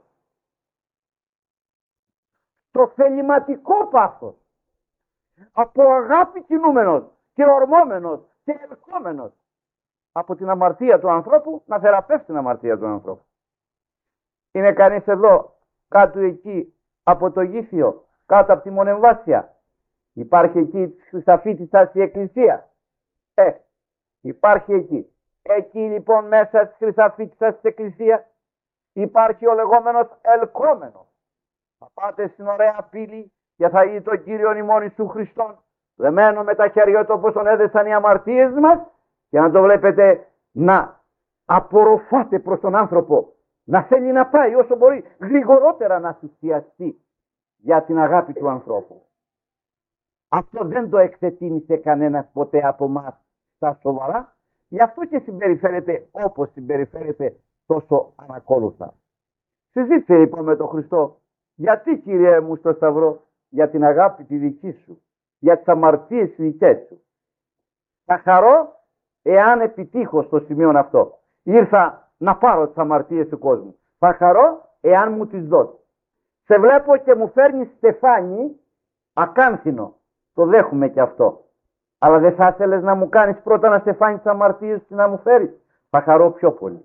Το θεληματικό πάθος. Από αγάπη κινούμενος και ορμόμενος και ερχόμενος. Από την αμαρτία του ανθρώπου να θεραπεύσει την αμαρτία του ανθρώπου. Είναι κανείς εδώ, κάτω εκεί, από το Γήθιο, κάτω από τη Μονεμβάσια. Υπάρχει εκεί της Χρυσαφίτισσας η Εκκλησία. Ε, υπάρχει εκεί. Εκεί λοιπόν μέσα της Χρυσαφίτισσας της Εκκλησία υπάρχει ο λεγόμενος ελκόμενος. Θα πάτε στην ωραία πύλη και θα δει τον Κύριον ημών Ιησού Χριστόν, δεμένο με τα χέρια του όπως τον έδεσαν οι αμαρτίες μας, και να το βλέπετε να απορροφάτε προς τον άνθρωπο, να θέλει να πάει όσο μπορεί γρηγορότερα να θυσιαστεί για την αγάπη του ανθρώπου. Αυτό δεν το εκτετίμησε κανένας ποτέ από μας στα σοβαρά, γι' αυτό και συμπεριφέρεται όπως συμπεριφέρεται τόσο ανακόλουθα. Συζήτησε λοιπόν με τον Χριστό, γιατί Κύριε μου στο Σταυρό, για την αγάπη τη δική σου, για τις αμαρτίες τις δικές σου. Θα χαρώ εάν επιτύχω στο σημείο αυτό. Ήρθα να πάρω τις αμαρτίες του κόσμου. Θα χαρώ εάν μου τις δώσει. Σε βλέπω και μου φέρνει στεφάνι ακάνθινο. Το δέχομαι και αυτό. Αλλά δεν θα ήθελες να μου κάνεις πρώτα να στεφάνι τις αμαρτίες και να μου φέρεις. Θα χαρώ πιο πολύ.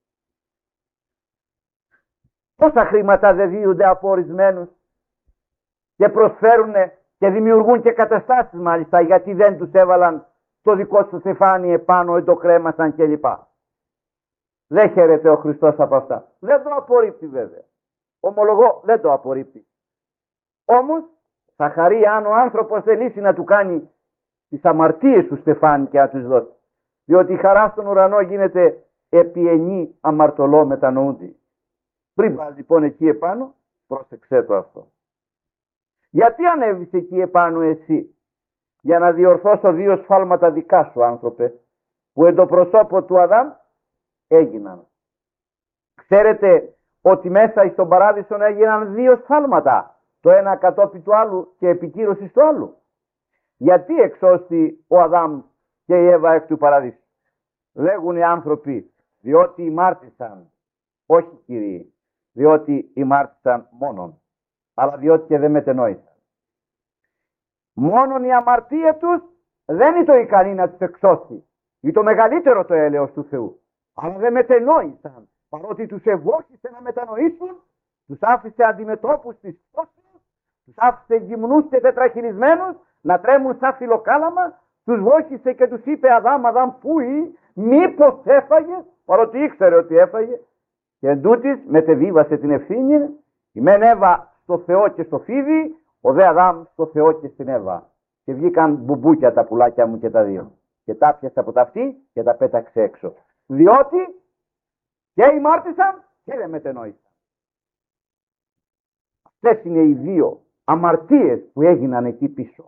Πόσα χρήματα δεν δίνονται από ορισμένους και προσφέρουν και δημιουργούν και καταστάσεις μάλιστα, γιατί δεν τους έβαλαν το δικό του στεφάνι επάνω ή το κρέμασαν κλπ. Δεν χαίρεται ο Χριστός από αυτά. Δεν το απορρίπτει βέβαια. Ομολογώ, δεν το απορρίπτει. Όμως θα χαρεί αν ο άνθρωπος θελήσει να του κάνει τις αμαρτίες του στεφάνι και να τους δώσει. Διότι η χαρά στον ουρανό γίνεται επί ενή αμαρτωλό μετανοούντι. Πριν πας λοιπόν εκεί επάνω, πρόσεξέ το αυτό. Γιατί ανέβεις εκεί επάνω εσύ? Για να διορθώσω δύο σφάλματα δικά σου, άνθρωπε, που εν το προσώπο του Αδάμ έγιναν. Ξέρετε ότι μέσα στον Παράδεισο έγιναν δύο σφάλματα, το ένα κατόπιν του άλλου και επικύρωση του άλλου. Γιατί εξώστη ο Αδάμ και η Εύα εκ του Παραδείσου? Λέγουν οι άνθρωποι, διότι ημάρτησαν. Όχι Κύριοι, διότι ημάρτησαν μόνον, αλλά διότι και δεν μετενόησαν. Μόνον η αμαρτία τους δεν είναι το ικανή να τους εξώσει. Είναι το μεγαλύτερο το έλεος του Θεού. Αλλά δεν μετενόησαν. Παρότι τους ευώχησε να μετανοήσουν, τους άφησε αντιμετώπους της πτώσεως, τους άφησε γυμνούς και τετραχειρισμένους να τρέμουν σαν φιλοκάλαμα, τους βόχησε και τους είπε Αδάμ, Αδάμ, πού ή, μήπως έφαγε, παρότι ήξερε ότι έφαγε. Και εν τούτης μετεβίβασε την ευθύνη, η μεν Εύα στο Θεό και στο φίδι, ο δε Αδάμ στο Θεό και στην Εύα. Και βγήκαν μπουμπούκια τα πουλάκια μου και τα δύο. Και τα πιάσε από τα αυτή και τα πέταξε έξω. Διότι και ημάρτησαν και δεν μετενόησαν. Αυτές είναι οι δύο αμαρτίες που έγιναν εκεί πίσω.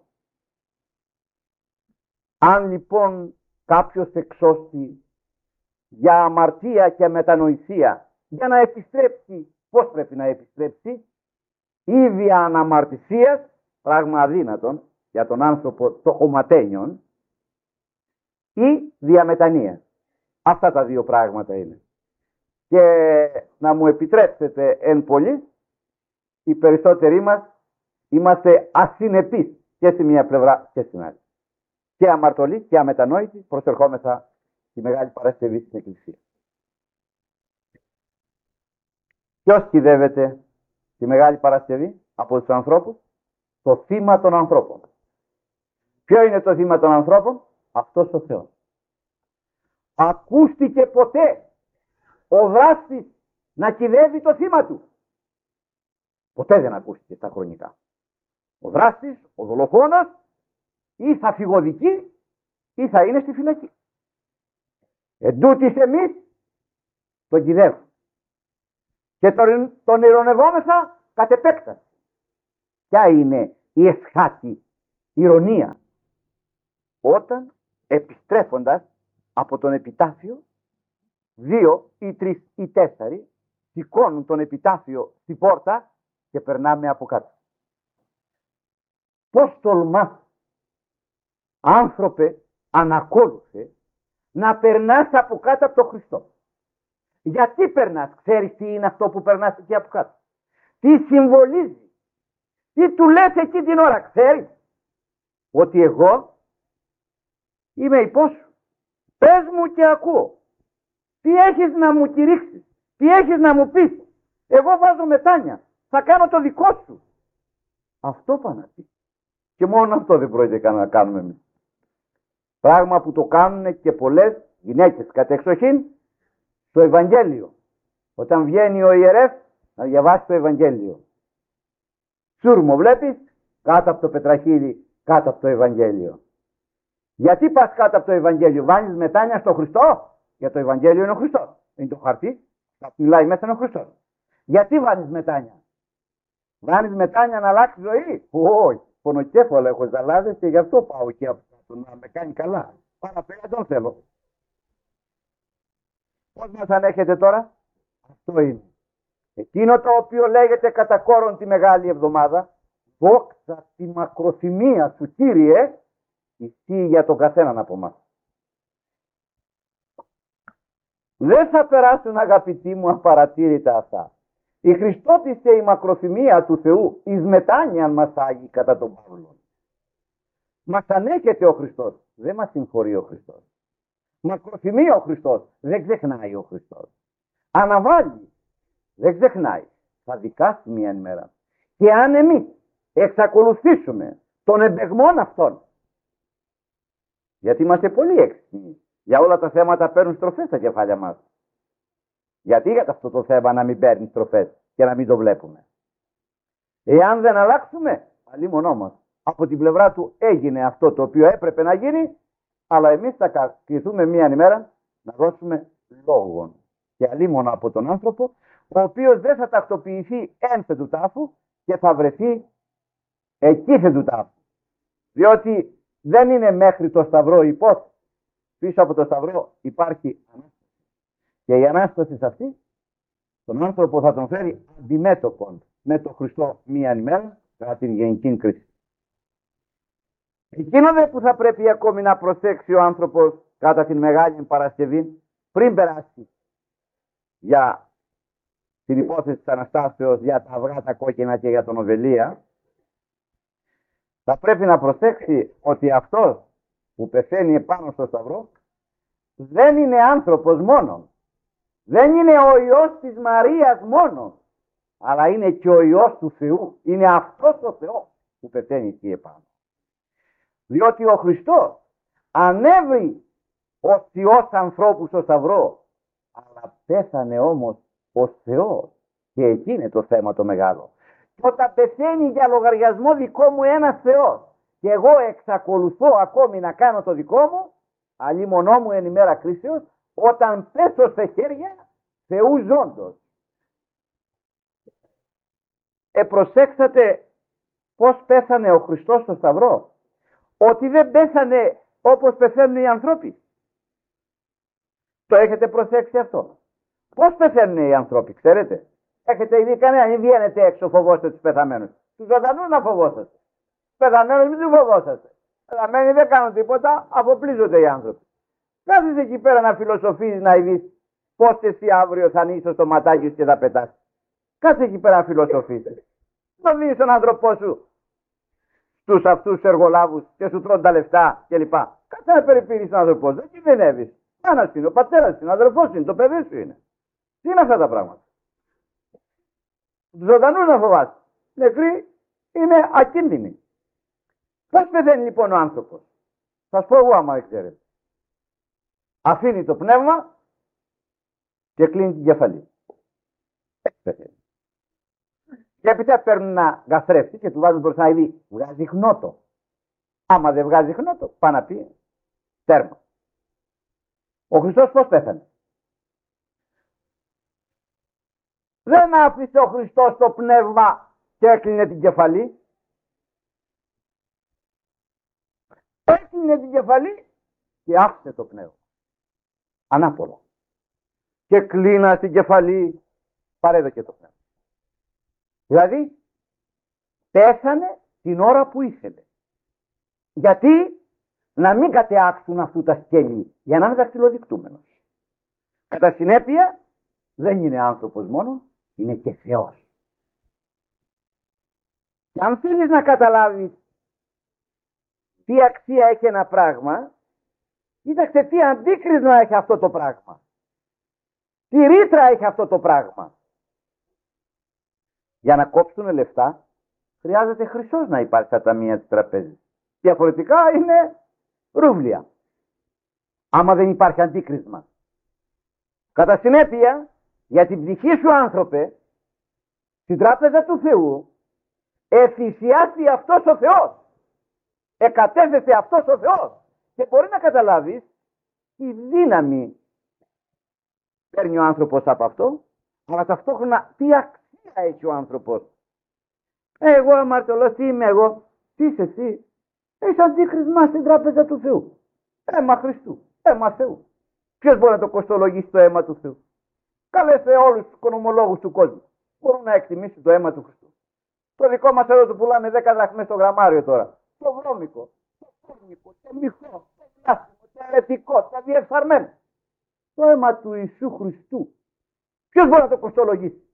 Αν λοιπόν κάποιος εξώστη για αμαρτία και μετανοησία, για να επιστρέψει, πώς πρέπει να επιστρέψει? ή δια αναμαρτησίας, πράγμα αδύνατον για τον άνθρωπο το χωματένιον, ή δια μετανοίας. Αυτά τα δύο πράγματα είναι. Και να μου επιτρέψετε εν πολύ, οι περισσότεροι μας είμαστε ασυνεπείς και στη μία πλευρά και στην άλλη. Και αμαρτωλοί και αμετανόητοι προσερχόμεθα τη Μεγάλη Παρασκευή στην Εκκλησία. Ποιος κυδεύεται τη Μεγάλη Παρασκευή από τους ανθρώπους? Το θύμα των ανθρώπων. Ποιο είναι το θύμα των ανθρώπων? Αυτός ο Θεός. Ακούστηκε ποτέ ο δράστης να κυδεύει το θύμα του? Ποτέ δεν ακούστηκε στα χρονικά. Ο δράστης, ο δολοφόνος, ή θα φυγοδικεί ή θα είναι στη φυλακή. Εν τούτοις εμείς τον κυδεύουμε και τον, τον ειρωνευόμεθα κατ' επέκταση. Ποια είναι η εσχάτη ηρωνία? Όταν επιστρέφοντας από τον επιτάφιο, δύο ή τρεις ή τέσσερι σηκώνουν τον επιτάφιο στη πόρτα και περνάμε από κάτω. Πώς τολμάς, άνθρωπε ανακόλουθε, να περνάς από κάτω από τον Χριστό? Γιατί περνάς? Ξέρεις τι είναι αυτό που περνάς εκεί από κάτω? Τι συμβολίζει? Τι του λες εκεί την ώρα? Ξέρεις ότι εγώ είμαι υπό σου? Πες μου και ακούω. Τι έχεις να μου κηρύξεις? Τι έχεις να μου πεις? Εγώ βάζω μετάνια. Θα κάνω το δικό σου. Αυτό πάνε να πει. Και μόνο αυτό δεν πρόκειται να κάνουμε εμείς. Πράγμα που το κάνουν και πολλές γυναίκες κατ' εξοχήν στο Ευαγγέλιο. Όταν βγαίνει ο ιερεύς να διαβάσει το Ευαγγέλιο. Σούρμο βλέπεις κάτω από το πετραχύλι, κάτω από το Ευαγγέλιο. Γιατί πας κάτω από το Ευαγγέλιο? Βάνεις μετάνια στο Χριστό? Για το Ευαγγέλιο είναι ο Χριστός. Είναι το χαρτί, θα μιλάει μέσα είναι ο Χριστός. Γιατί βάνεις μετάνια? Βάνεις μετάνια να αλλάξει ζωή? Όχι. Πονοκέφαλο έχω ζαλάδες και γι' αυτό πάω εκεί από κάτω να με κάνει καλά. Παραπέρα τον θέλω. Πώς μας ανέχετε τώρα? Αυτό είναι. Εκείνο το οποίο λέγεται κατά κόρον τη Μεγάλη Εβδομάδα, δόξα τη μακροθυμία σου Κύριε, ισχύει για τον καθέναν από εμάς. Δεν θα περάσουν, αγαπητοί μου, απαρατήρητα αυτά. Η Χριστότης και η μακροθυμία του Θεού εις μετάνοιαν μας άγει κατά τον Παύλο. Μας ανέχεται ο Χριστός. Δεν μας συγχωρεί ο Χριστός. Μακροθυμεί ο Χριστός. Δεν ξεχνάει ο Χριστός. Αναβάλει. Δεν ξεχνάει. Θα δικάσει μια ημέρα. Και αν εμείς εξακολουθήσουμε τον εμπεγμόν αυτόν, γιατί είμαστε πολύ έξυπνοι, για όλα τα θέματα παίρνουν στροφές στα κεφάλια μας. Γιατί για αυτό το θέμα να μην παίρνει στροφές και να μην το βλέπουμε? Εάν δεν αλλάξουμε, αλλήμονό μας. Από την πλευρά του έγινε αυτό το οποίο έπρεπε να γίνει, αλλά εμείς θα κληθούμε μία ημέρα να δώσουμε λόγον. Και αλλήμονο από τον άνθρωπο, ο οποίος δεν θα τακτοποιηθεί ένθε του τάφου και θα βρεθεί εκείθε του τάφου. Διότι δεν είναι μέχρι το σταυρό η υπόθεση. Πίσω από το σταυρό υπάρχει Ανάσταση. Και η Ανάσταση αυτή τον άνθρωπο θα τον φέρει αντιμέτωπον με τον Χριστό μία ημέρα κατά την γενική κρίση. Εκείνο δε που θα πρέπει ακόμη να προσέξει ο άνθρωπος κατά την Μεγάλη Παρασκευή, πριν περάσει για την υπόθεση της Αναστάσεως, για τα αυγά τα κόκκινα και για τον Οβελία, θα πρέπει να προσέξει ότι αυτός που πεθαίνει επάνω στο σταυρό δεν είναι άνθρωπος μόνο. Δεν είναι ο Υιός της Μαρίας μόνο, αλλά είναι και ο Υιός του Θεού. Είναι αυτός ο Θεός που πεθαίνει εκεί επάνω. Διότι ο Χριστός ανέβη ως Υιός ανθρώπου στο σταυρό, αλλά πέθανε όμως ως Θεός. Και εκεί είναι το θέμα το μεγάλο. Και όταν πεθαίνει για λογαριασμό δικό μου ένας Θεός και εγώ εξακολουθώ ακόμη να κάνω το δικό μου, αλλήμονό μου εν ημέρα κρίσεως, όταν πέσω σε χέρια Θεού ζώντος. Επροσέξατε πώς πέθανε ο Χριστός στο σταυρό? Ότι δεν πέθανε όπως πεθαίνουν οι άνθρωποι. Το έχετε προσέξει αυτό? Πώς πεθαίνουν οι άνθρωποι, ξέρετε? Έχετε ειδεί κανένα, μην βγαίνετε έξω, φοβόστε τους πεθαμένους. Τους ζωντανούς να φοβόσαστε. Τους πεθαμένους μην τους φοβόσαστε. Πεθαμένοι δεν κάνουν τίποτα, αποπλίζονται οι άνθρωποι. Κάθεσαι εκεί πέρα να φιλοσοφείς, να ειδείς πώς εσύ αύριο θα ανοίξεις το στοματάκι σου και θα πετάς. Κάτσε εκεί πέρα να φιλοσοφείς. Το δίνεις τον άνθρωπό σου στους αυτούς τους εργολάβους και σου τρώνε τα λεφτά κλπ. Κάτσε να περιποιήσεις τον άνθρωπό σου. Δεν κινδυνεύεις. Μάνας είναι, ο πατέρας είναι, ο αδερφός είναι, το παιδί σου είναι. Τι είναι αυτά τα πράγματα. Τους ζωντανούς να φοβάσαι. Νεκροί είναι ακίνδυνοι. Πώς πεθαίνει λοιπόν ο άνθρωπος. Θα σας πω εγώ άμα δεν ξέρετε. Αφήνει το πνεύμα και κλείνει την κεφαλή. Έτσι πεθαίνει. Και έπειτα παίρνουν ένα καθρέφτη και του βάζουν μπροστά ήδη. Βγάζει χνότο. Άμα δεν βγάζει χνότο, πάει να πει τέρμα. Ο Χριστός πώς πέθανε. Δεν άφησε ο Χριστός το πνεύμα και έκλεινε την κεφαλή. Έκλεινε την κεφαλή και άφησε το πνεύμα. Ανάποδα. Και κλείνα την κεφαλή, παρέδωκε το πνεύμα. Δηλαδή, πέθανε την ώρα που ήθελε. Γιατί να μην κατεάξουν αυτού τα σκέλη, για να είναι δακτυλοδεικτούμενος. Κατά συνέπεια, δεν είναι άνθρωπος μόνο, είναι και Θεός. Και αν θέλεις να καταλάβεις τι αξία έχει ένα πράγμα, κοίταξε τι αντίκρισμα έχει αυτό το πράγμα. Τι ρήτρα έχει αυτό το πράγμα. Για να κόψουν λεφτά, χρειάζεται χρυσός να υπάρχει στα ταμεία της τραπέζης. Διαφορετικά είναι ρούβλια. Άμα δεν υπάρχει αντίκρισμα. Κατά συνέπεια, για την ψυχή σου άνθρωπε, στην τράπεζα του Θεού, εθυσιάσει αυτός ο Θεός. Εκατέθεσε αυτός ο Θεός. Και μπορεί να καταλάβεις τι δύναμη παίρνει ο άνθρωπος από αυτό, αλλά ταυτόχρονα τι αξία έχει ο άνθρωπος. Εγώ αμαρτωλός, τι είμαι εγώ, τι είσαι εσύ. Έχεις αντίκρισμα στην τράπεζα του Θεού. Αίμα Χριστού, αίμα Θεού. Ποιος μπορεί να το κοστολογήσει το αίμα του Θεού. Καλέστε όλους τους οικονομολόγους του κόσμου. Μπορούν να εκτιμήσουν το αίμα του Χριστού. Το δικό μας εδώ του πουλάνε δέκα δραχμές στο γραμμάριο τώρα. Το βρώμικο, το κόρνικο, το μυθό, το πλάσιμο, το αρετικό, το διεφθαρμένο. Το αίμα του Ιησού Χριστού. Ποιος μπορεί να το κοστολογήσει.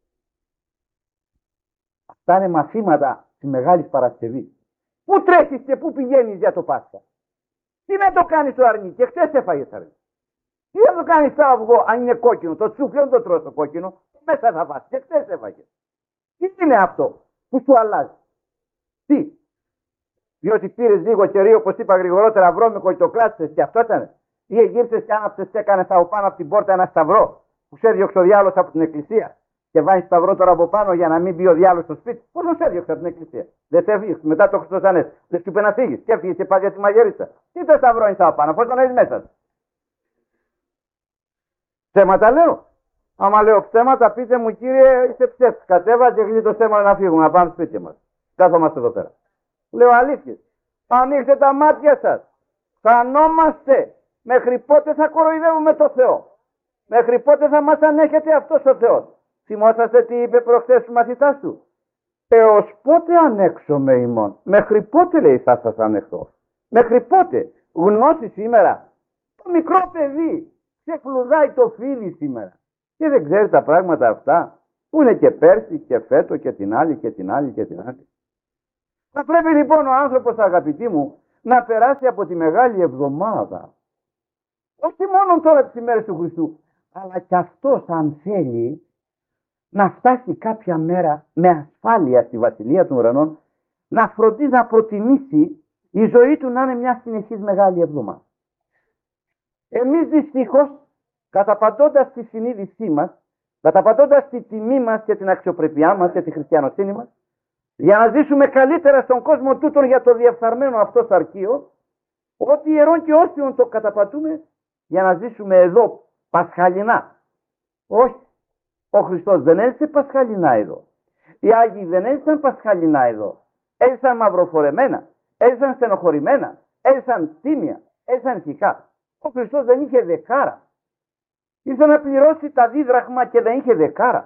Αυτά είναι μαθήματα τη Μεγάλης Παρασκευής. Πού τρέχεις και πού πηγαίνεις για το Πάσχα. Τι να το κάνεις το αρνί και χτες έφαγες αρνί. Τι να το κάνεις το αυγό αν είναι κόκκινο. Το τσούφλιο δεν το τρως το κόκκινο. Μέσα θα βάσεις και χτες έφαγες. Τι είναι αυτό που σου αλλάζει. Τι. Διότι πήρες λίγο κερί, όπως είπα γρηγορότερα, βρώμικο και το κράτησες και αυτό ήταν. Ή εγύψες και άναψες και έκανες από πάνω από την πόρτα ένα σταυρό που σε έδιωξε ο διάολος από την εκκλησία. Και βάζεις σταυρό τώρα από πάνω για να μην μπει ο διάολος στο σπίτι. Πώς να σε έδιωξε από την εκκλησία. Δεν σε έφυγες μετά το Χριστός Ανέστη. Δεν σου είπε να φύγεις. Και έφυγες και πας για τη μαγειρίτσα. Τι το σταυρό είναι από πάνω, πώς τον έχεις μέσα. Ψέματα λέω. Άμα λέω ψέματα, πείτε μου κύριε, είσαι ψεύτης. Κατέβα και γλύτω θέμα να φύγουμε, να πάμε στο σπίτι μας. Κάθομαστε εδώ πέρα. Λέω αλήθειες. Ανοίξτε τα μάτια σας. Χανόμαστε. Μέχρι πότε θα κοροϊδεύουμε το Θεό. Μέχρι πότε θα μας ανέχεται αυτός ο Θεός. Θυμόσαστε τι είπε προχθές στους μαθητάς του. Έως πότε ανέξομαι ημών. Μέχρι πότε λέει θα σας ανεχθώ. Μέχρι πότε. Γνώση σήμερα. Το μικρό παιδί ξεκλουδάει το φύλλι σήμερα. Και δεν ξέρει τα πράγματα αυτά. Που είναι και πέρσι και φέτο και την άλλη και την άλλη και την άλλη. Θα πρέπει λοιπόν ο άνθρωπος, αγαπητοί μου, να περάσει από τη Μεγάλη Εβδομάδα. Όχι μόνο τώρα τις ημέρες του Χριστού, αλλά και αυτός αν θέλει να φτάσει κάποια μέρα με ασφάλεια στη Βασιλεία των Ουρανών, να φροντίζει να προτιμήσει η ζωή του να είναι μια συνεχής Μεγάλη Εβδομάδα. Εμείς δυστυχώς, καταπατώντας τη συνείδησή μας, καταπατώντας τη τιμή μας και την αξιοπρεπιά μας και τη χριστιανοσύνη μας, για να ζήσουμε καλύτερα στον κόσμο τούτον για το διεφθαρμένο αυτό σαρκείο, ό,τι ιερών και όρθιων το καταπατούμε για να ζήσουμε εδώ πασχαλινά. Όχι. Ο Χριστός δεν έζησε πασχαλινά εδώ. Οι Άγιοι δεν έζησαν πασχαλινά εδώ. Έζησαν μαυροφορεμένα, έζησαν στενοχωρημένα, έζησαν τίμια, έζησαν ησυχά. Ο Χριστός δεν είχε δεκάρα. Ήρθε να πληρώσει τα δίδραχμα και δεν είχε δεκάρα.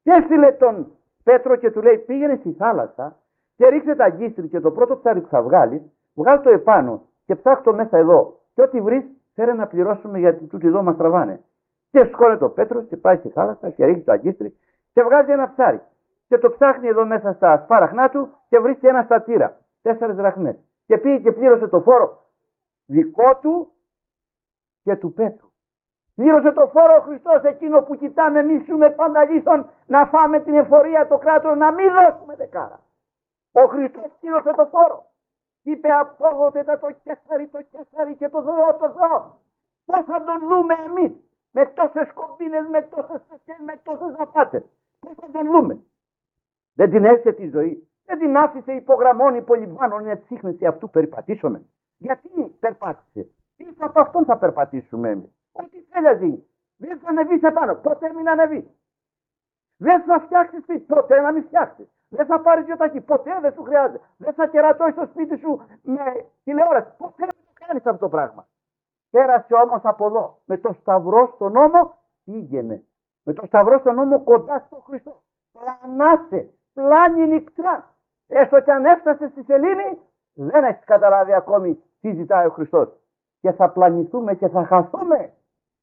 Και έστειλε τον Πέτρο και του λέει: πήγαινε στη θάλασσα και ρίξε τα αγκίστρι και το πρώτο ψάρι που θα βγάλει, βγάλ το επάνω και ψάχ το μέσα εδώ. Και ό,τι βρει, φέρε να πληρώσουμε γιατί τούτοι εδώ μα τραβάνε. Και σκόνεται ο Πέτρος και πάει στη θάλασσα και ρίχνει το αγκίστρι και βγάζει ένα ψάρι. Και το ψάχνει εδώ μέσα στα σπάραχνά του και βρίσκει ένα στατήρα. Τέσσερις δραχμές. Και πήγε και πλήρωσε το φόρο δικό του και του Πέτρου. Πλήρωσε το φόρο ο Χριστός, εκείνο που κοιτάμε εμείς ζούμε πάντα λίθον να φάμε την εφορία το κράτος, να μην δώσουμε δεκάρα. Ο Χριστός πλήρωσε το φόρο. Είπε: απόδοτε τα το κέσσαρι, το κέσσαρι και το Θεό το Θεό. Πώς θα τον δούμε εμείς με τόσες κομπίνες, με τόσες τεσσές, με τόσες απάτες? Πώς θα τον δούμε? Δεν την έστησε τη ζωή. Δεν την άφησε υπογραμμών υπολοιπάνων εψύχνηση αυτού περπατήσαμε. Γιατί περπάτησε? Τι από αυτόν θα περπατήσουμε εμείς? Ό,τι θέλει να γίνει. Δεν θα ανεβεί επάνω. Ποτέ μην ανεβεί. Δεν θα φτιάξει σπίτι. Ποτέ να μην φτιάξει. Δεν θα πάρει δυο ταχύ. Ποτέ δεν σου χρειάζεται. Δεν θα κερατώσει το σπίτι σου με τηλεόραση. Ποτέ δεν το κάνει αυτό το πράγμα. Πέρασε όμως από εδώ. Με το σταυρό στον νόμο πήγαινε. Με το σταυρό στον νόμο κοντά στον Χριστό. Πλανάσε. Πλάνει νυχτρά. Έστω και αν έφτασε στη σελήνη, δεν έχει καταλάβει ακόμη τι ζητάει ο Χριστός. Και θα πλανηθούμε και θα χαθούμε.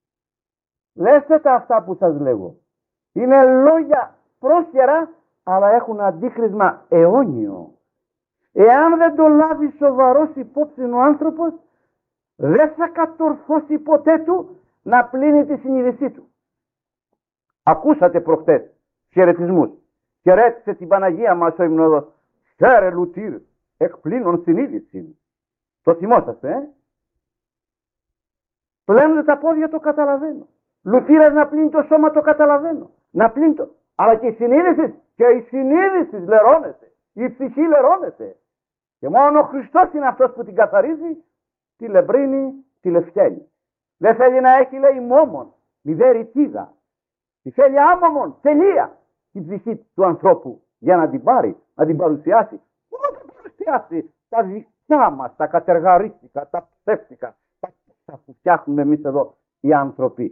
Δέστε τα αυτά που σας λέγω. Είναι λόγια πρόσχερα, αλλά έχουν αντίκρισμα αιώνιο. Εάν δεν το λάβει σοβαρός υπόψη ο άνθρωπος, δεν θα κατορθώσει ποτέ του να πλύνει τη συνείδησή του. Ακούσατε προχτές χαιρετισμούς. Χαιρέτησε την Παναγία μας ο υμνοδός. Χαίρε Λουτήρ, εκπλήνων συνείδηση. Το θυμόσαστε, ε? Πλένονται τα πόδια, το καταλαβαίνω. Λουτήρας να πλύνει το σώμα, το καταλαβαίνω. Να πλύνει το. Αλλά και η συνείδηση, και η συνείδηση λερώνεται. Η ψυχή λερώνεται. Και μόνο ο Χριστός είναι αυτός που την καθαρίζει, τη λεμπρίνει, τη λευκαίνει. Δεν θέλει να έχει, λέει, μόμον, μηδέρη τίδα. Τη θέλει άμμομον, τελεία, την ψυχή του ανθρώπου για να την πάρει, να την παρουσιάσει. Πώς θα παρουσιάσει τα δικά μας, τα κατεργαρίστικα, τα ψεύτικα, τα που φτιάχνουμε εμείς εδώ οι άνθρωποι.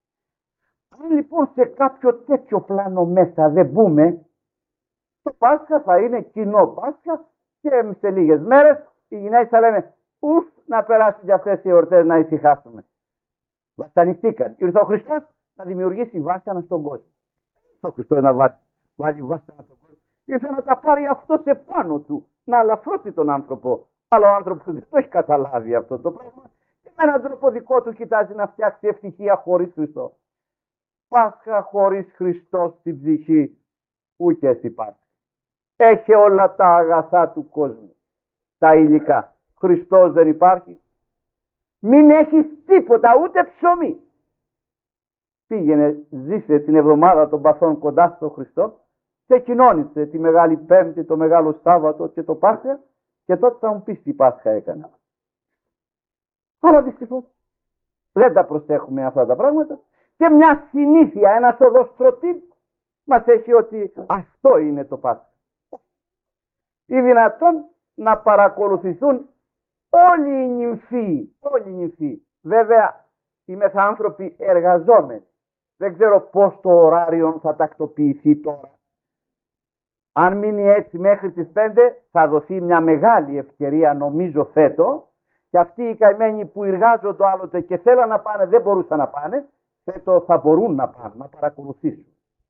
Αν λοιπόν σε κάποιο τέτοιο πλάνο μέσα δεν μπούμε, το Πάσχα θα είναι κοινό Πάσχα και σε λίγες μέρες οι γυναίκες θα λένε ουφ, να περάσουν για αυτές οι εορτές να ησυχάσουμε. Βασανιστήκαν. Ήρθε ο Χριστός να δημιουργήσει βάσανα στον κόσμο. Ο Χριστός να βάζει, βάζει βάσανα στον κόσμο. Ήρθε να τα πάρει αυτό σε πάνω του, να αλαφρώσει τον άνθρωπο. Αλλά ο άνθρωπος δεν το έχει καταλάβει αυτό το πράγμα. Και με έναν τρόπο δικό του κοιτάζει να φτιάξει ευτυχία χωρίς Χριστό. Πάσχα χωρίς Χριστό στην ψυχή, ούτε εσύ Πάσχα. Έχει όλα τα αγαθά του κόσμου, τα υλικά. Χριστός δεν υπάρχει. Μην έχεις τίποτα, ούτε ψωμί. Πήγαινε, ζήσε την εβδομάδα των παθών κοντά στο Χριστό και κοινώνησε τη Μεγάλη Πέμπτη, το Μεγάλο Σάββατο και το Πάσχα και τότε θα μου πεις τι Πάσχα έκανα. Αλλά δυστυχώς δεν τα προσέχουμε αυτά τα πράγματα και μια συνήθεια, ένα οδοστρωτή μας έχει ότι αυτό είναι το Πάσχα. Ή δυνατόν να παρακολουθηθούν όλοι οι νυμφοί, όλοι οι νυμφοί. Βέβαια είμαι άνθρωποι εργαζόμενοι. Δεν ξέρω πώς το ωράριο θα τακτοποιηθεί τώρα. Αν μείνει έτσι μέχρι τις πέντε θα δοθεί μια μεγάλη ευκαιρία, νομίζω φέτο, και αυτοί οι καημένοι που εργάζονται άλλοτε και θέλαν να πάνε δεν μπορούσαν να πάνε, φέτο θα μπορούν να πάνε, να παρακολουθήσουν.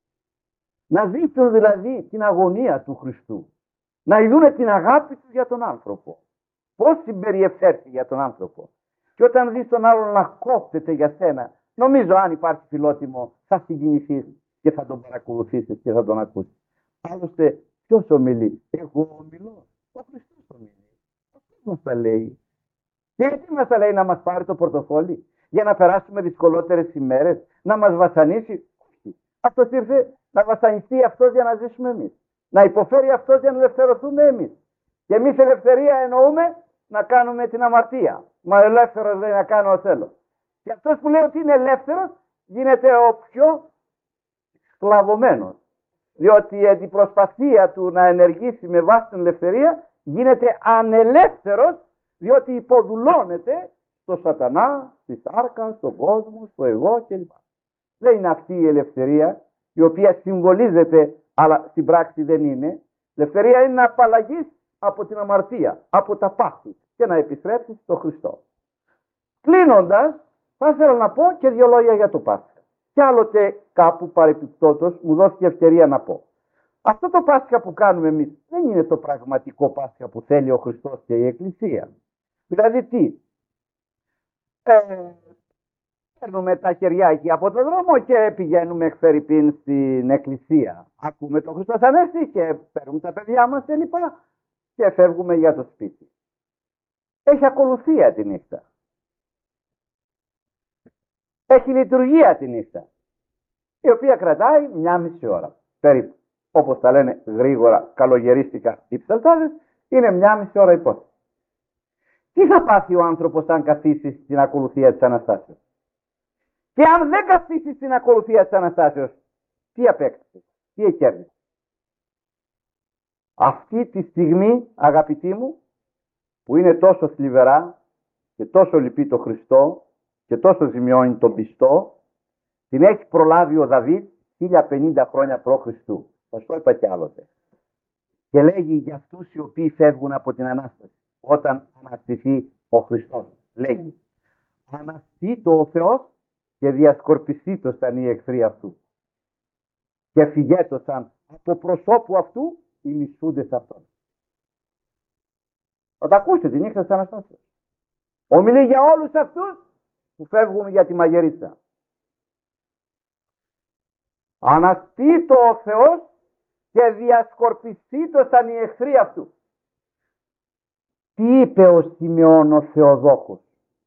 Να δείξουν δηλαδή την αγωνία του Χριστού. Να ειδούν την αγάπη του για τον άνθρωπο. Πώς συμπεριεφέρθη για τον άνθρωπο. Και όταν δεις τον άλλον να κόφτεται για σένα, νομίζω αν υπάρχει φιλότιμο θα συγκινηθείς και θα τον παρακολουθήσεις και θα τον ακούσεις. Άλλωστε ποιος ομιλεί? Εγώ ομιλώ. Ο Χριστός ομιλεί. Αυτός μας τα λέει. Και γιατί μας τα λέει? Να μας πάρει το πορτοφόλι για να περάσουμε δυσκολότερες ημέρες, να μας βασανίσει? Όχι. Αυτός ήρθε να βασανιστεί αυτός για να ζήσουμε εμείς. Να υποφέρει αυτός για να ελευθερωθούμε εμείς. Και εμείς ελευθερία εννοούμε να κάνουμε την αμαρτία. Μα ελεύθερος λέει να κάνω ό,τι θέλω. Και αυτός που λέει ότι είναι ελεύθερος γίνεται ο πιο σκλαβωμένος. Διότι η αντιπροσπαθία του να ενεργήσει με βάση την ελευθερία γίνεται ανελεύθερος, διότι υποδουλώνεται στο σατανά, στη σάρκα, στον κόσμο, στο εγώ κλπ. Δεν είναι αυτή η ελευθερία. η οποία συμβολίζεται αλλά στην πράξη δεν είναι. Ελευθερία είναι να απαλλαγείς από την αμαρτία, από τα πάθη και να επιστρέψεις στο Χριστό. Κλείνοντας, θα ήθελα να πω και δύο λόγια για το Πάσχα. Κι άλλοτε κάπου παρεπιπτόντως μου δόθηκε ευκαιρία να πω. Αυτό το Πάσχα που κάνουμε εμείς δεν είναι το πραγματικό Πάσχα που θέλει ο Χριστός και η Εκκλησία. Δηλαδή τι? Ε, παίρνουμε τα χεριάκια από τον δρόμο και πηγαίνουμε εξ φερειπίν στην Εκκλησία. Ακούμε τον Χριστός Ανέστη και παίρνουμε τα παιδιά μας και λοιπά και φεύγουμε για το σπίτι. Έχει ακολουθία τη νύχτα. Έχει λειτουργία τη νύχτα, η οποία κρατάει μια μισή ώρα περίπου. Όπως τα λένε γρήγορα καλογερίστικα οι ψαλτάδες, είναι μια μισή ώρα υπόθεση. Τι θα πάθει ο άνθρωπος αν καθίσει στην ακολουθία της Αναστάσεως? Και αν δεν καθίσει στην ακολουθία της Αναστάσεως, τι απέκτησε, τι εκέρδισε? Αυτή τη στιγμή, αγαπητοί μου, που είναι τόσο θλιβερά και τόσο λυπεί το Χριστό και τόσο ζημιώνει τον πιστό, την έχει προλάβει ο Δαβίδ χίλια πενήντα χρόνια π.Χ. Θα σου το είπα κι άλλοτε. Και λέγει για αυτούς οι οποίοι φεύγουν από την Ανάσταση, όταν αναστηθεί ο Χριστός. Λέγει, αναστήτω ο Θεός και διασκορπισίτωσαν οι εχθροί αυτού. Και φυγέτωσαν από προσώπου αυτού οι μισούντες αυτών. Θα τα ακούσετε τη νύχτα της Αναστάσεως. Ομιλεί για όλους αυτούς που φεύγουν για τη μαγειρίτσα. Αναστήτω ο Θεός και διασκορπισίτωσαν οι εχθροί αυτού. Τι είπε ο Σιμεών ο Θεοδόχος?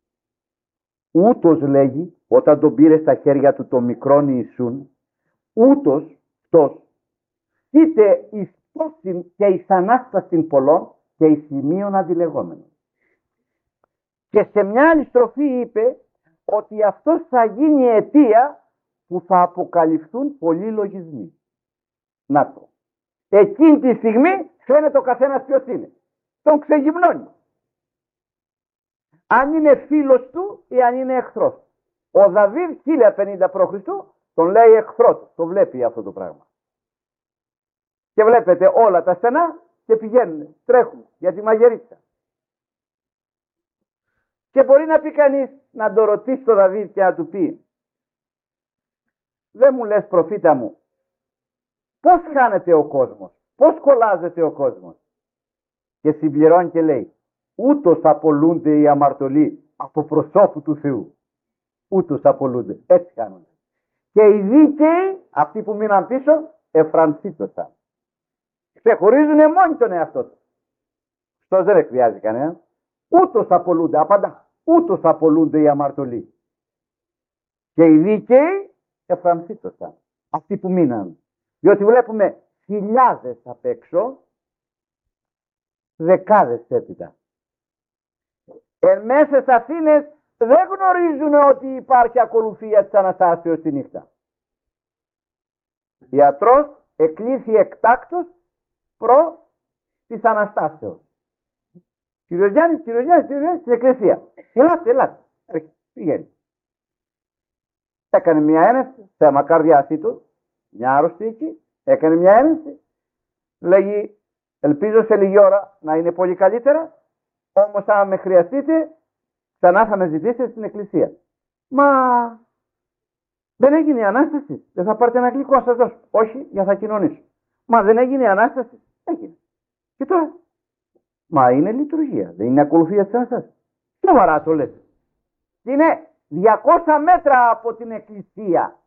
Ούτως λέγει, όταν τον πήρε στα χέρια του το μικρόν Ιησούν, ούτως αυτός είτε εις πτώσιν και εις Ανάστασιν πολλών και εις σημείων αντιλεγόμενων. Και σε μια άλλη στροφή είπε ότι αυτός θα γίνει αιτία που θα αποκαλυφθούν πολλοί λογισμοί. Να το. Εκείνη τη στιγμή φαίνεται ο καθένας ποιος είναι. Τον ξεγυμνώνει. Αν είναι φίλος του ή αν είναι εχθρός. Ο Δαβίδ χίλια πενήντα π.Χ. τον λέει εχθρός. Το βλέπει αυτό το πράγμα. Και βλέπετε όλα τα στενά και πηγαίνουν, τρέχουν για τη μαγειρίτσα. Και μπορεί να πει κανείς, να το ρωτήσει τον Δαβίδ και να του πει, δεν μου λες προφήτα μου, πώς χάνεται ο κόσμος, πώς κολλάζεται ο κόσμος? Και συμπληρώνει και λέει, ούτως απολούνται οι αμαρτωλοί από προσώπου του Θεού. Ούτως απολούνται, έτσι κάνουν. Και οι δίκαιοι, αυτοί που μείναν πίσω, εφρανσίτωσαν. Ξεχωρίζουν μόνοι τον εαυτό του. Αυτός δεν εκβιάζει κανένα. Ούτως απολούνται, απαντά, ούτως απολούνται οι αμαρτωλοί. Και οι δίκαιοι εφρανσίτωσαν. Αυτοί που μείναν. Διότι βλέπουμε χιλιάδες απ' έξω, δεκάδες έπειτα. Εν μέσες Αθήνες δεν γνωρίζουν ότι υπάρχει ακολουθία της Αναστάσεως τη νύχτα. Ιατρός εκλήθη εκτάκτος προ της Αναστάσεως. Κύριος Γιάννης, κύριος Γιάννης, κύριος Γιάννης, στην εκκλησία. Ελάτε, ελάτε. Πηγαίνει. Έκανε μια ένεση, θέμα καρδιάς του, μια άρρωστη εκεί, έκανε μια ένεση. Λέγει, ελπίζω σε λίγη ώρα να είναι πολύ καλύτερα, όμως αν με χρειαστείτε, ξανά θα με ζητήσετε στην εκκλησία. Μα δεν έγινε η Ανάσταση, δεν θα πάρετε ένα γλυκό να σας δώσω. Όχι, για θα κοινωνήσω. Μα δεν έγινε η Ανάσταση, έγινε. Και τώρα, μα είναι λειτουργία, δεν είναι ακολουθία της Ανάστασης. Σοβαρά το λέτε. Είναι διακόσια μέτρα από την εκκλησία.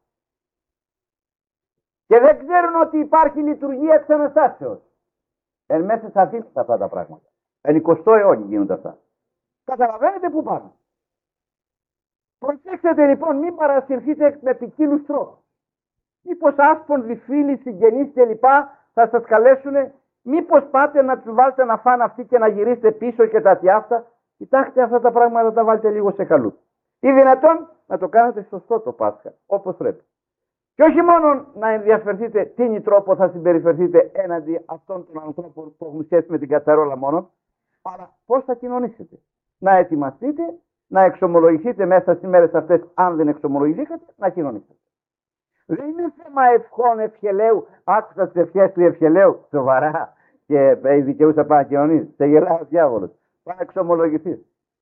Και δεν ξέρουν ότι υπάρχει λειτουργία της Αναστάσεως. Εν μέσα σε Αθήνες αυτά τα πράγματα. Εν εικοστό αιώνι γίνονται αυτά. Καταλαβαίνετε που πάμε. Προσέξτε λοιπόν, μην παρασυρθείτε με ποικίλους τρόπους. Μήπως άσπονδοι φίλοι, συγγενείς κλπ. Θα σας καλέσουν, μήπως πάτε να τους βάλετε να φάνε αυτοί και να γυρίσετε πίσω και τα τιάφτα. Κοιτάξτε αυτά τα πράγματα, τα βάλετε λίγο σε καλού. Ή δυνατόν να το κάνετε σωστό το Πάσχα, όπως πρέπει. Και όχι μόνο να ενδιαφερθείτε τι τρόπο θα συμπεριφερθείτε έναντι αυτών των ανθρώπων που έχουν σχέση με την κατσαρόλα μόνο, αλλά πώς θα κοινωνήσετε. Να ετοιμαστείτε, να εξομολογηθείτε μέσα στις μέρες αυτές, αν δεν εξομολογηθήκατε, να κοινωνήσετε. Δεν είναι θέμα ευχών ευχελαίου. Άκουσα τις ευχές του ευχελαίου. Σοβαρά. Και η δικαιούσα πάει να κοινωνείς. Σε γελάει ο διάβολος. Πάει να εξομολογηθείς.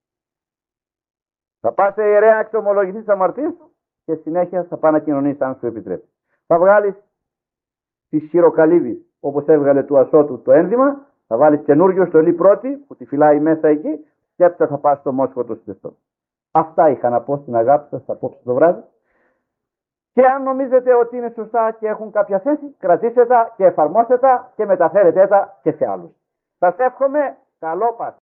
Θα πας σε ιερέα να εξομολογηθείς τις αμαρτίες σου και συνέχεια θα πάει να κοινωνείς αν σου επιτρέπει. Θα βγάλεις τις χειροκαλύβεις όπως έβγαλε του Ασώτου το ένδυμα. Θα βάλεις καινούριο στολή πρώτη που τη φυλάει μέσα εκεί και έπειτα θα πας στο μόσχο το στεστό. Αυτά είχα να πω στην αγάπη σας απόψε το βράδυ. Και αν νομίζετε ότι είναι σωστά και έχουν κάποια θέση, κρατήστε τα και εφαρμόστε τα και μεταφέρετε τα και σε άλλους. Σας εύχομαι καλό Πάσχα.